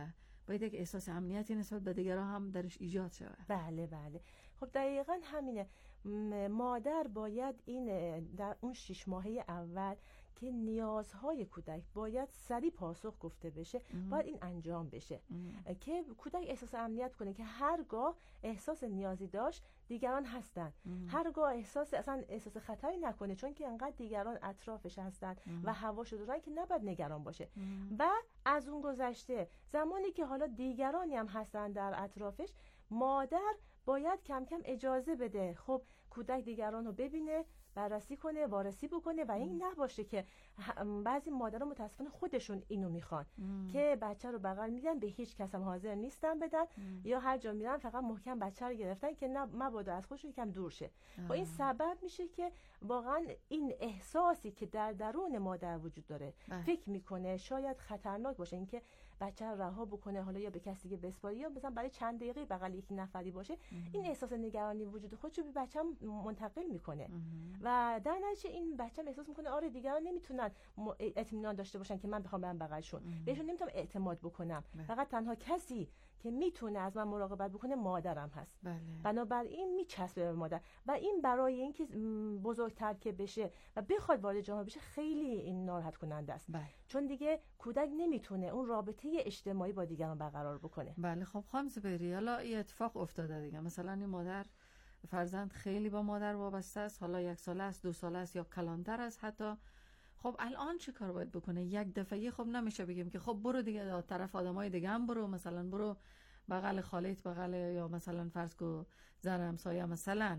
[SPEAKER 1] باید یک احساس امنیتی نسبت به دیگران هم درش ایجاد شود.
[SPEAKER 14] بله بله. خب دقیقاً همینه. مادر باید این در اون شش ماهه اول که نیازهای کودک باید سریع پاسخ گفته بشه، ام. باید این انجام بشه ام. که کودک احساس امنیت کنه که هرگاه احساس نیازی داشت دیگران هستن، ام. هرگاه احساس اصلا احساس خطری نکنه چون که انقدر دیگران اطرافش هستن ام. و هواش دورن که نباید نگران باشه ام. و از اون گذشته زمانی که حالا دیگرانی هم هستن در اطرافش، مادر باید کم کم اجازه بده خب کودک دیگران رو ببینه، بررسی کنه، وارسی بکنه و این نباشه که بعضی مادرها متاسفانه خودشون اینو میخوان ام. که بچه رو بغل میدن، به هیچ کس هم حاضر نیستن بدن ام. یا هر جا میرن فقط محکم بچه رو گرفتن که نه مبادا از خودشون یکم دور شه. و این سبب میشه که واقعا این احساسی که در درون مادر وجود داره بله. فکر میکنه شاید خطرناک باشه، اینکه بچه رو رها بکنه حالا یا به کسی دیگه بسپاره یا مثلا برای چند دقیقه بغل یک نفری باشه ام. این احساس نگرانی وجود خودشو به بچه‌م منتقل میکنه ام. و در نتیجه این بچه‌م احساس میکنه آره دیگران نمیتونن اطمینان داشته باشن که من بخوام برم بغلشون، بهشون نمیتونم اعتماد بکنم بله. فقط تنها کسی که میتونه از من مراقبت بکنه مادرم هست. بله. بنابراین میچسبه به مادر و این برای اینکه بزرگتر که بشه و بخواد وارد جامعه بشه خیلی این ناراحت کننده است. بله. چون دیگه کودک نمیتونه اون رابطه اجتماعی با دیگران برقرار بکنه.
[SPEAKER 1] بله. خب خانم زبیری، حالا این اتفاق افتاده دیگه، مثلا این مادر فرزند خیلی با مادر وابسته است، حالا یک ساله است، دو ساله است یا کلانتر است حتی. خب الان چه کار باید بکنه؟ یک دفعه خب نمیشه بگیم که خب برو دیگه طرف آدمای دیگه هم برو، مثلا برو بغل خالت بغل یا مثلا فرض کو زن همسایه مثلا،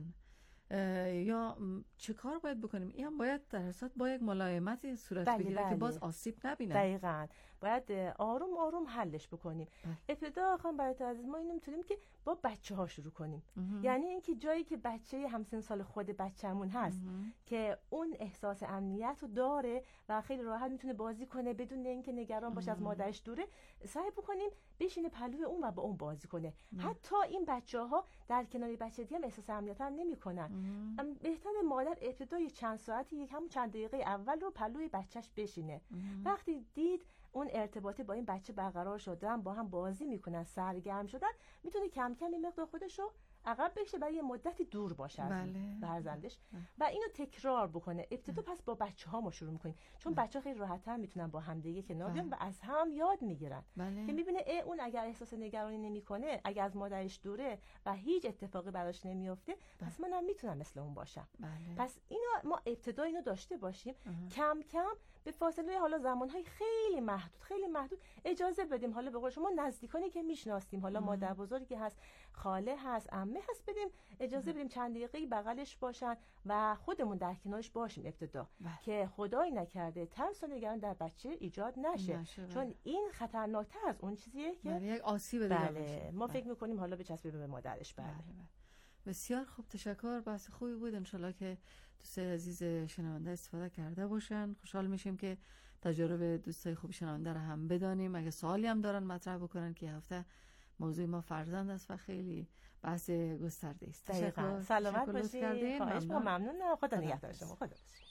[SPEAKER 1] یا چه کار باید بکنیم؟ این هم باید در اصل با یک ملایمتی صورت بله بگیره بله. که باز آسیب نبینه.
[SPEAKER 14] دقیقاً باید آروم آروم حلش بکنیم. ابتدا خانم برات عزیز ما اینو میتونیم که با بچه ها شروع کنیم امه. یعنی اینکه جایی که بچه همسن سال خود بچه‌مون هست امه. که اون احساس امنیت رو داره و خیلی راحت میتونه بازی کنه بدون اینکه نگران باشه از مادرش دوره، سعی بکنیم بشینه پلوی اون و با اون بازی کنه امه. حتی این بچه‌ها در کنار بچه دیگه هم احساس امنیت هم نمی‌کنن. بهتره مادر ابتدای چند ساعتی یک همون چند دقیقه اول رو پلوی بچهش بشینه امه. وقتی دید اون ارتباطی با این بچه برقرار شدن، با هم بازی میکنن، سرگرم شدن، میتونه کم کم این مقدار خودشو عقب بکشه برای یه مدتی دور باشه از بله. فرزندش و اینو تکرار بکنه. ابتدا پس با بچه ها ما شروع میکنیم چون بچه ها خیلی راحت‌تر میتونن با همدیگه کنار بیان و از هم یاد میگیرن بله. که میبینه ای اون اگر احساس نگرانی نمیکنه، اگر از مادرش دوره و هیچ اتفاقی براش نمیفته بله. پس منم میتونم مثل اون باشم بله. پس اینو ما ابتدا اینو داشته باشیم اه. کم کم به فاصله حالا زمانهای خیلی محدود خیلی محدود اجازه بدیم، حالا به قول شما نزدیکانی که میشناسیم، حالا اه. مادر بزرگی هست، خاله هست، عمه هست، بدیم اجازه بدیم چند دقیقه‌ای بغلش باشن و خودمون در کنارش باشیم ابتدا بله. که خدایی نکرده ترس و نگرانی در بچه ایجاد نشه, نشه چون این خطرناکتر از اون چیزیه که
[SPEAKER 1] بله. یک آسیب دیگه
[SPEAKER 14] بله.
[SPEAKER 1] بشه.
[SPEAKER 14] ما
[SPEAKER 1] بله.
[SPEAKER 14] فکر می‌کنیم حالا بچسبه به مادرش بله. بله.
[SPEAKER 1] بله. بسیار خوب، تشکر، بحث خوبی بود. انشالله که دوستای عزیز شنونده استفاده کرده باشن. خوشحال میشیم که تجربه دوستای خوب شنونده رو هم بدانیم. اگه سوالی هم دارن مطرح بکنن که هفته موضوع ما فرزند است و خیلی بحث گسترده است.
[SPEAKER 14] تشکر. سلامت باشید. خواهش می‌کنم. ممنون. خدا نگهدار شما. خدا باشید.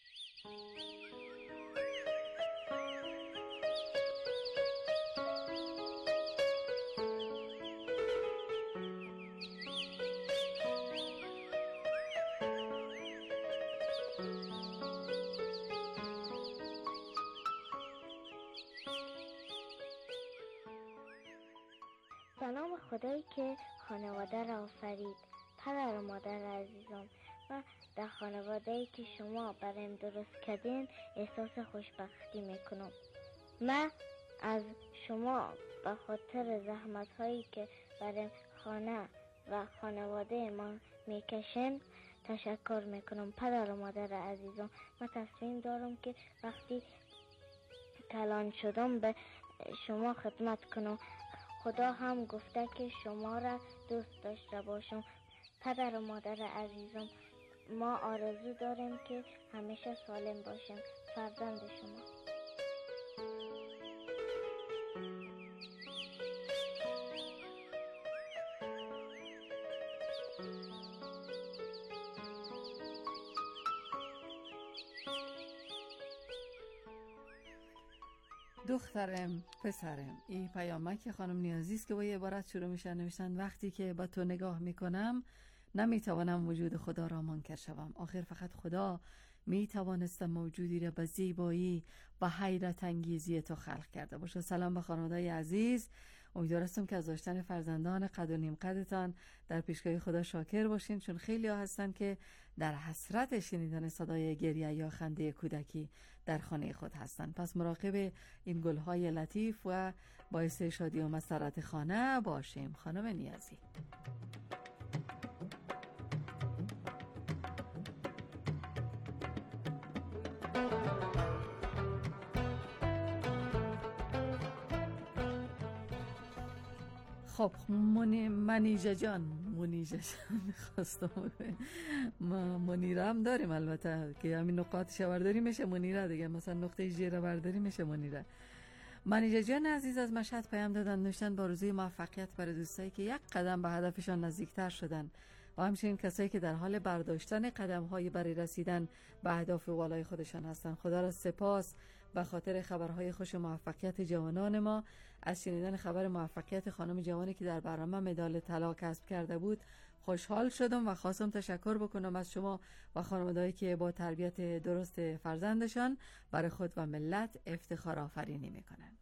[SPEAKER 15] سلام خدایی که خانواده را آفرید، پدر و مادر عزیزم، و در خانواده‌ای که شما برایم درست کردین احساس خوشبختی میکنم. من از شما به خاطر زحمت‌هایی که برای خانه و خانواده ما میکشن تشکر میکنم. پدر و مادر عزیزم، من تصمیم دارم که وقتی کلان شدم به شما خدمت کنم. خدا هم گفته که شما را دوست داشته باشم. پدر و مادر عزیزم، ما آرزو داریم که همیشه سالم باشیم. فرزند شما.
[SPEAKER 1] دخترم، پسرم. این پیامک خانم نیازی است که با یه عبارت شروع میشن. نوشتن وقتی که با تو نگاه میکنم نمیتوانم وجود خدا را منکر شوم. آخر فقط خدا میتوانست موجودی را به زیبایی و حیرت انگیزی تو خلق کرده باشه. سلام به خانواده‌ی عزیز. امیدوارم که از داشتن فرزندان قد و نیم قدتان در پیشگاه خدا شاکر باشین، چون خیلی ها هستن که در حسرت شنیدن صدای گریه یا خنده کودکی در خانه خود هستن. پس مراقب این گلهای لطیف و باعث شادی و مسرت خانه باشیم. خانم نیازی. خب منی منیجه جان منیجه جان میخواستم ما منیره هم داریم البته که همین نقاط شورداری میشه منیره دیگه، مثلا نقطه جیره برداری میشه منیره. منیجه جان عزیز از مشهد پیام دادن، نوشتن با آرزوی موفقیت برای دوستایی که یک قدم به هدفشان نزدیکتر شدن و همچنین کسایی که در حال برداشتن قدم‌های برای رسیدن به اهداف والای خودشان هستند. خدا را سپاس به خاطر خبرهای خوش موفقیت جوانان ما. از شنیدن خبر موفقیت خانم جوانی که در برنامه مدال طلا کسب کرده بود خوشحال شدم و خواستم تشکر بکنم از شما و خانواده‌ای که با تربیت درست فرزندشان برای خود و ملت افتخار آفرینی میکنن.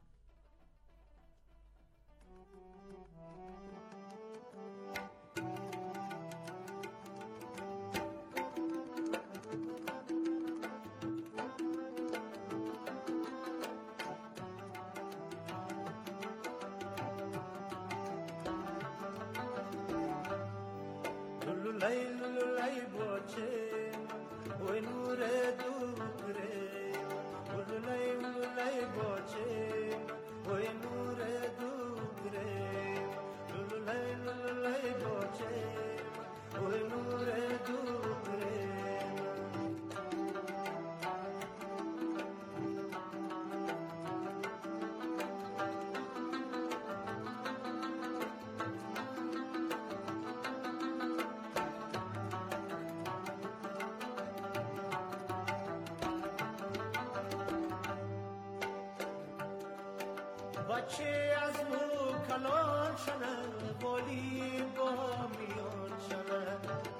[SPEAKER 16] بچه از مو کلان شنه والی با میان شنه،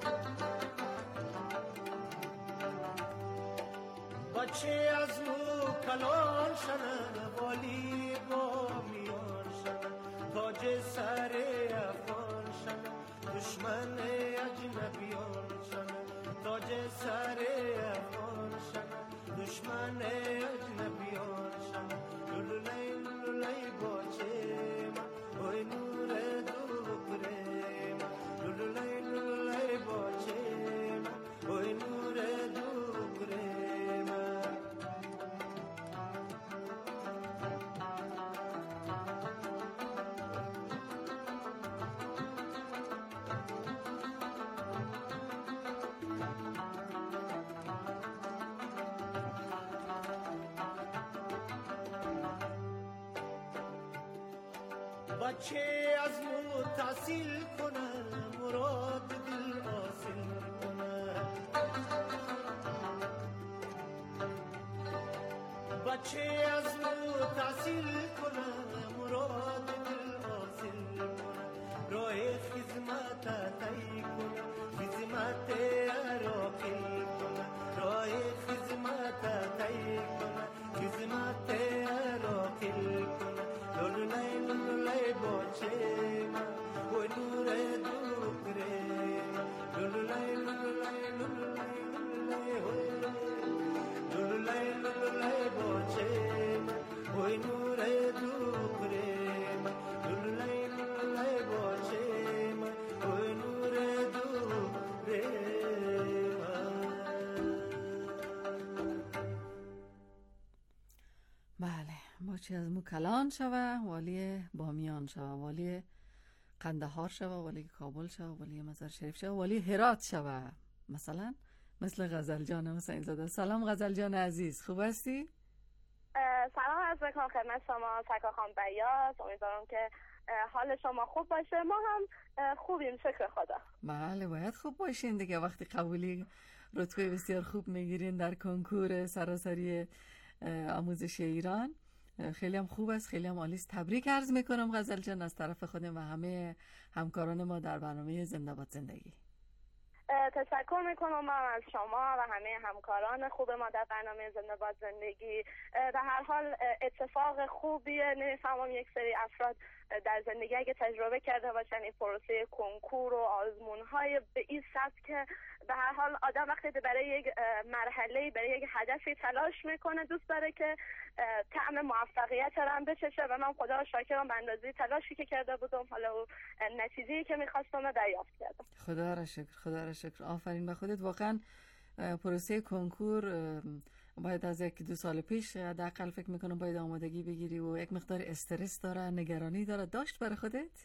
[SPEAKER 16] بچه از مو کلان شنه والی با میان شنه، تاج سر افغان شنه دشمن اجنبیان شنه، تاج سر افغان شنه دشمن اجنبیان شنه. لولای لولای باچه ما اوی نور دوبره ما، لولای لولای باچه ما اوی نور دوبره ما. بچه از مو تحصیل کنه مراد دل حاصل کنه، بچه از مو تحصیل کنه مراد دل حاصل کنه، راه خدمت طی کنه خدمت راقی کنه، راه خدمت طی کنه خدمت راقی کنه. لولای لولای باچه ما و نور دوبره ما، لولای لولای لولای لولای لولای باچه ما و نور دوبره ما، لولای لولای باچه ما و نور دوبره ما.
[SPEAKER 1] بله، باچه از مو کلان شوه والی بامیان شوه، والی قندهار شوه، والی کابل شوه، والی مزار شریف شوه، والی هرات شوه مثلا، مثل غزل جان حسین زاده. سلام غزل جان عزیز، خوب هستی؟
[SPEAKER 17] سلام عرض میکنم خدمت شما سکا خان بیاز. امیدوارم که حال شما خوب باشه، ما هم خوبیم شکر خدا.
[SPEAKER 1] بله باید خوب باشین دیگه، وقتی قبولی رتبه بسیار خوب میگیرین در کنکور سراسری آموزش ایران. خیلی هم خوب است، خیلی هم عالی است. تبریک عرض میکنم غزل جان از طرف خودم و همه همکاران ما در برنامه زنده باد زندگی.
[SPEAKER 17] تشکر میکنم از شما و همه همکاران خوب ما در برنامه زنده باد زندگی. در هر حال اتفاق خوبیه، نمیفهمم یک سری افراد در زندگی اگه تجربه کرده باشن این پروسه کنکور و آزمون‌های به این سبک که به هر حال آدم وقتی برای یک مرحله برای یک هدفی تلاش میکنه دوست داره که طعم موفقیت رو هم بچشه و من خدا رو شاکرم به اندازه تلاشی که کرده بودم حالا نتیجه‌ای که می‌خواستم رو دریافت کردم.
[SPEAKER 1] خدا را شکر، خدا را شکر. آفرین به خودت. واقعا پروسه کنکور باید از یک دو سال پیش حداقل فکر میکنم باید آمادگی بگیری و یک مقدار استرس داره، نگرانی داره. داشت برای خودت؟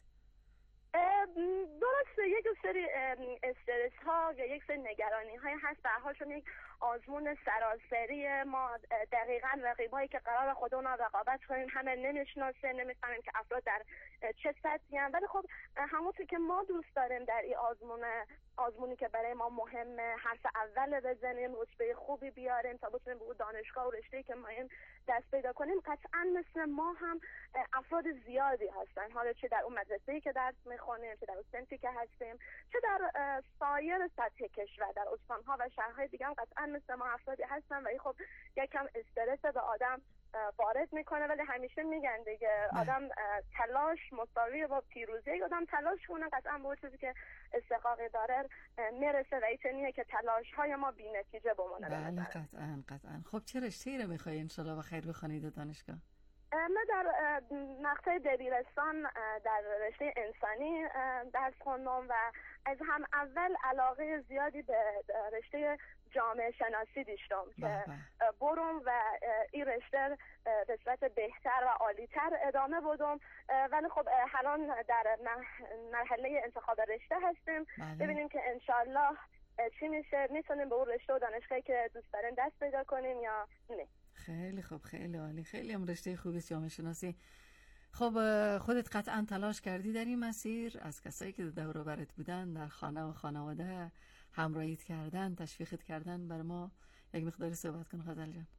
[SPEAKER 17] درسته یک سری استرس ها یا یک سری نگرانی های هست به هر حال، چون یک آزمون سراسری ما دقیقاً رقیبایی که قرار خودمون رقابت کنیم همه نمیشناسه، نمیفهمیم که افراد در چه سطحی هستند، ولی خب همونطور که ما دوست داریم در این آزمون آزمونی که برای ما مهمه حرف اول بزنیم، رتبه خوبی بیاریم تا بتونیم به اون دانشگاه و رشته‌ای که ما این دست پیدا کنیم. قطعاً مثل ما هم افراد زیادی هستن، حالا چه در اون مدرسه‌ای که درس می‌خونیم، چه در اون سنفی که هستیم، چه در سایر سطح کشور، در استان‌ها و شهرهای دیگه هم قطعاً مثل ما افرادی هستن و این خب یکم استرس به آدم وارد میکنه. ولی همیشه میگن دیگه آدم تلاش مساوی با پیروزی. آدم تلاش کنه قطعا به اون چیزی که استحقاقی داره میرسه و ایتنیه که تلاش های ما بی نتیجه بمونه.
[SPEAKER 1] بله قطعا قطعا. خب چه رشته‌ای رو میخوای انشالله و خیر بخونید دانشگاه؟
[SPEAKER 17] من در مقطع دبیرستان در رشته انسانی درس خوندم و از هم اول علاقه زیادی به رشته جامعه شناسی داشتم که برم و این رشته به صورت بهتر و عالی‌تر ادامه بدم. ولی خب الان در مرحله انتخاب رشته هستیم. ببینیم که انشالله چی میشه، میتونیم به اون رشته و دانشگاهی که دوست داریم دست پیدا کنیم یا نه.
[SPEAKER 1] خیلی خوب، خیلی عالی، خیلی هم رشته خوبی است جامعه شناسی. خب خودت قطعا تلاش کردی در این مسیر، از کسایی که دور و برت بودن در خانه و خانواده همراهیت کردن، تشویقت کردن، بر ما یک مقدار صحبت کن غزل جان.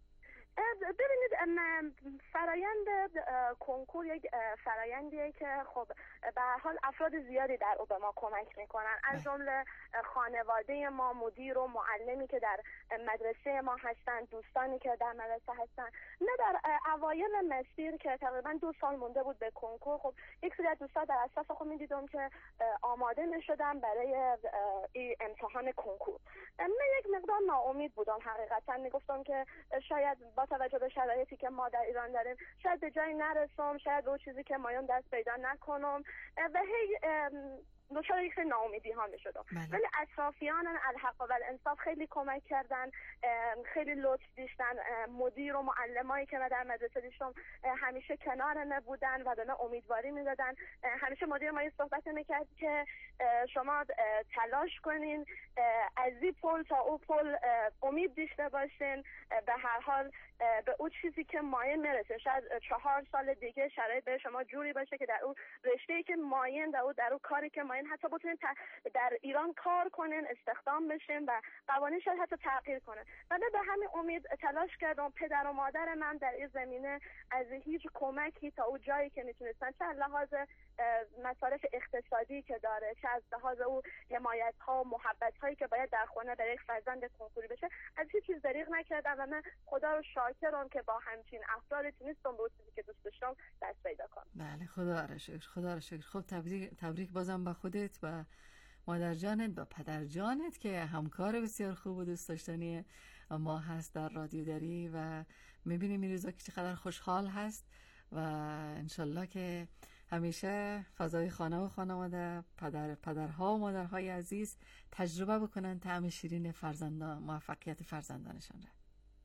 [SPEAKER 17] ببینید فرایند کنکور یک فرایندیه که خب به هر حال افراد زیادی در او به ما کمک میکنن، از جمله خانواده ما، مدیر و معلمی که در مدرسه ما هستن، دوستانی که در مدرسه هستن. نه در اوایل مسیر که تقریبا دو سال مونده بود به کنکور، خب یک سری از دوستا در اساس خود میدیدم که آماده میشدن برای این امتحان کنکور. من یک مقدار ناامید بودم، حقیقتا میگفتم که شاید با توجه به شرایطی که ما در ایران داریم شاید به جایی نرسم، شاید به چیزی که مایم دست پیدا نکنم و هی دچار یک سری ناامیدی ها می شدم. ولی اطرافیان الحق و الانصاف خیلی کمک کردن، خیلی لطف داشتن. مدیر و معلمایی که من در مدرسه داشتم همیشه کنار من بودن و به من امیدواری میدادن. همیشه مدیر ما صحبت میکرد که شما تلاش کنین، از این پل تا اون پل امید داشته باشین، به هر حال به اون چیزی که مایل میرسه. شاید چهار سال دیگه شرایط به شما جوری باشه که در اون رشته‌ای که مایل در اون در اون کاری که مایل حتی بتونین در ایران کار کنین، استخدام بشین و قوانین شاید حتی تغییر کنن. و به همین امید تلاش کردم. پدر و مادر من در این زمینه از هیچ کمکی تا اون جایی که میتونستن، چه لحاظ مصارف اقتصادی که داره، چه از لحاظ اون حمایت ها و محبت هایی که باید در خونه برای یک فرزند کنکوری بشه، از هیچ چیز دریغ نکردم و من خدا رو شاکرم که با همچین افرادی تونستم به چیزی که دوست داشتم دست پیدا کنم.
[SPEAKER 1] بله خدا را شکر، خدا را شکر. خب تبریک تبریک بازم به خودت و مادر جانت و پدر جانت که همکار بسیار خوب و دوست داشتنی ما هست در رادیو دری و میبینیم این روزا که چقدر خوشحال هست و انشالله که همیشه فضای خانه و خانواده، پدر پدرها و مادرهای عزیز تجربه بکنن طعم شیرین فرزندان، موفقیت فرزندانشان را.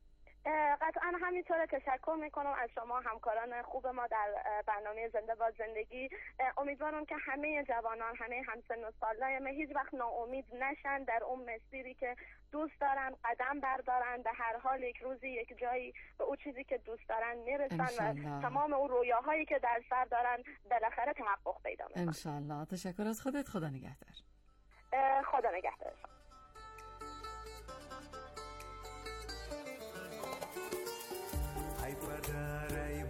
[SPEAKER 17] قطعا همینطوره. تشکر میکنم از شما همکاران خوب ما در برنامه زنده باد زندگی. امیدوارم که همه جوانان، همه همسن و سالای ما هیچ وقت ناامید نشن در اون مسیری که دوست دارن قدم بردارن. به هر حال یک روزی یک جایی به اون چیزی که دوست دارن میرسن و تمام اون رویاهایی که در سر دارن بالاخره تحقق پیدا میکنن.
[SPEAKER 1] انشالله. تشکر از خودت. خدا نگهدار.
[SPEAKER 17] خدا نگهدار.
[SPEAKER 16] ای پدر ای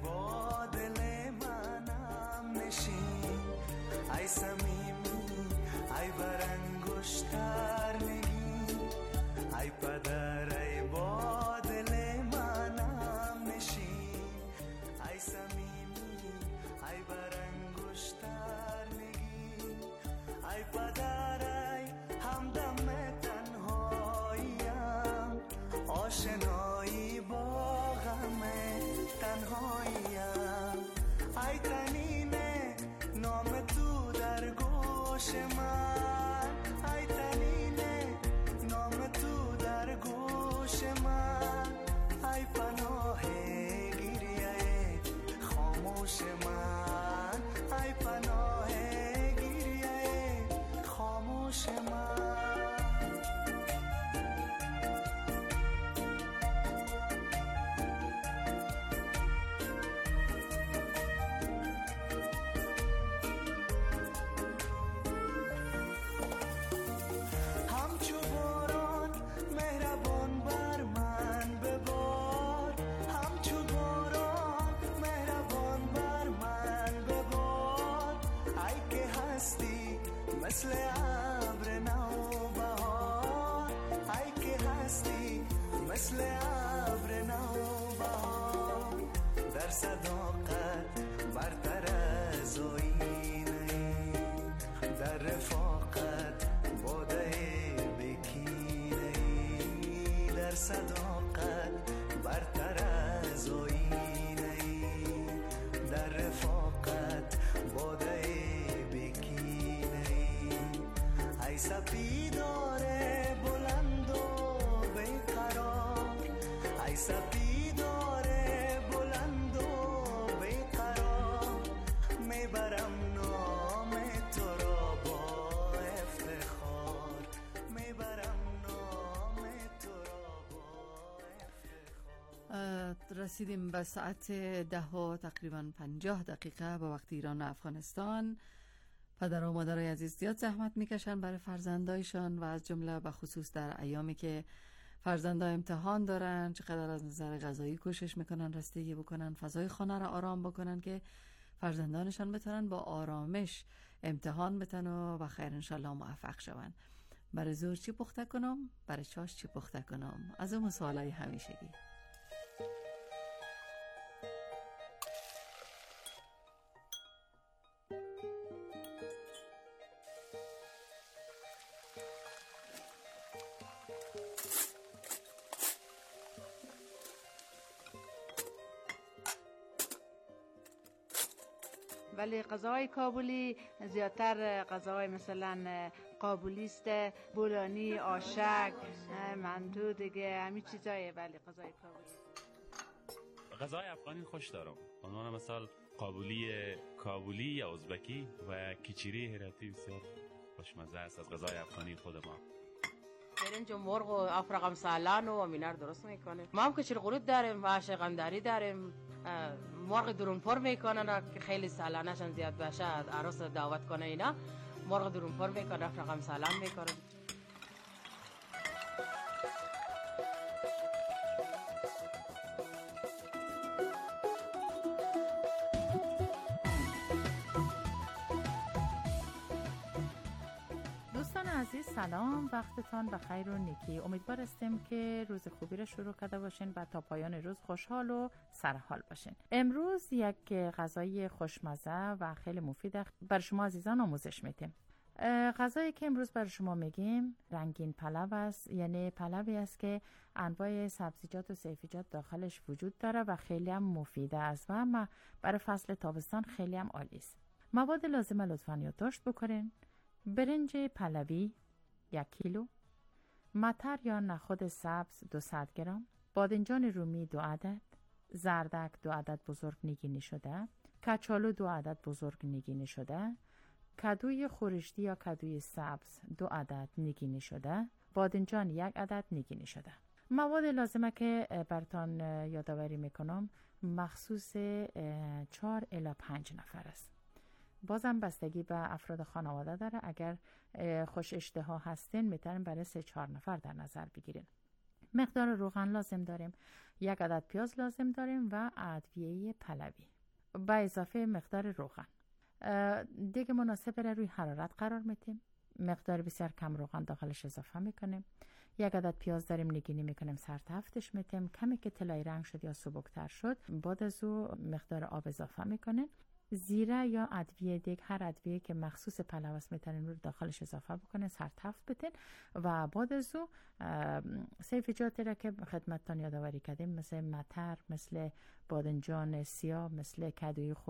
[SPEAKER 16] ای صمیمی ای برانگشتر نگی، ای پدر ای با دل منم نشین، ای صمیمی ای برانگشتر نگی، ای پدر ای همدم تنهاییم، آشنایی با غم تنهاییم، ای تنینه نام تو در گوش من، ای تنینه نام تو در گوش من، ای پناه گریه خاموش من، ای پناه گریه خاموش من. مثل ابر نوبهار، ای که هستی مثل ابر نوبهار، در صداقت برتر از آینه، در رفاقت باده بکینه، در صداقت برتر از آینه، در رفاقت باده ای سپیداره بلند و بیقرار، ای سپیداره بلند و بیقرار، میبرم نام تو را با افتخار، میبرم نام تو را با
[SPEAKER 1] افتخار. رسیدیم به ساعت ده و تقریبا پنجاه دقیقه به وقت ایران و افغانستان. پدر و مادرای عزیز زیاد زحمت میکشن برای فرزندایشان و از جمله به خصوص در ایامی که فرزندا امتحان دارن چقدر از نظر غذایی کوشش میکنن رستگی بکنن، فضای خانه را آرام بکنن که فرزندانشان بتونن با آرامش امتحان بتن و بخیر انشالله موفق شون. برای زور چی پخته کنم، برای چاش چی پخته کنم، از اون سوالای همیشگی.
[SPEAKER 18] ولی غذاهای کابلی زیادتر غذاهای مثلا قابلی است، بولانی، آشک، مندو دیگه همین چیزایه. ولی غذای کابلی
[SPEAKER 19] غذای افغانی خوش دارم، عنوان مثال قابلی کابلی یا ازبکی و کیچیری هراتی بسیار خوشمزه است از غذای افغانی خود ما.
[SPEAKER 20] برنج و مرغ و افرقم سالان و امینار درست میکنه. ما هم کچر قرود داریم و شقندری داریم، مرغ درونپر میکنن که خیلی سالانشان زیاد باشه، عروس دعوت کنه اینا مرغ درونپر میکنن، افرقم سالان میکنن.
[SPEAKER 21] دوستان عزیز سلام، وقتتان بخیر و نیکی. امیدوار هستیم که روز خوبی رو شروع کرده باشین و تا پایان روز خوشحال و سرحال باشین. امروز یک غذای خوشمزه و خیلی مفید بر شما عزیزان آموزش میدیم. غذایی که امروز بر شما میگیم رنگین پلو است، یعنی پلوی است که انواع سبزیجات و سبزیجات داخلش وجود داره و خیلی هم مفید است و ما برای فصل تابستان خیلی هم عالی است. مواد لازمه لطفاً یادداشت بکنین. برنج پلوی یک کیلو، متر یا نخود سبز دویست گرم، بادنجان رومی دو عدد، زردک دو عدد بزرگ نگینی شده، کچالو دو عدد بزرگ نگینی شده، کدوی خورشتی یا کدوی سبز دو عدد نگینی شده، بادنجان یک عدد نگینی شده. مواد لازمه که براتون یادآوری میکنم مخصوص چهار الی پنج نفر است. بازم بستگی به افراد خانواده داره. اگر خوش اشتها هستین میتونین برای سه چهار نفر در نظر بگیرین. مقدار روغن لازم داریم، یک عدد پیاز لازم داریم و ادویه پلوی به اضافه مقدار روغن. دیگه مناسب را روی حرارت قرار میتیم. مقدار بسیار کم روغن داخلش اضافه میکنیم. یک عدد پیاز داریم نگینی میکنیم، سرتفتش میتیم. کمی که طلایی رنگ شد یا سبکتر شد، بعد از او مقدار آب اضافه میکنین. زیره یا ادویه دیگه، هر ادویه که مخصوص پلو است میتونین رو داخلش اضافه بکنین، سرتفت بتین و بعد از او سیفجاتی را که خدمتتان یادآوری کردیم مثل متر، مثل بادنجان سیاه، مثل کدوی خود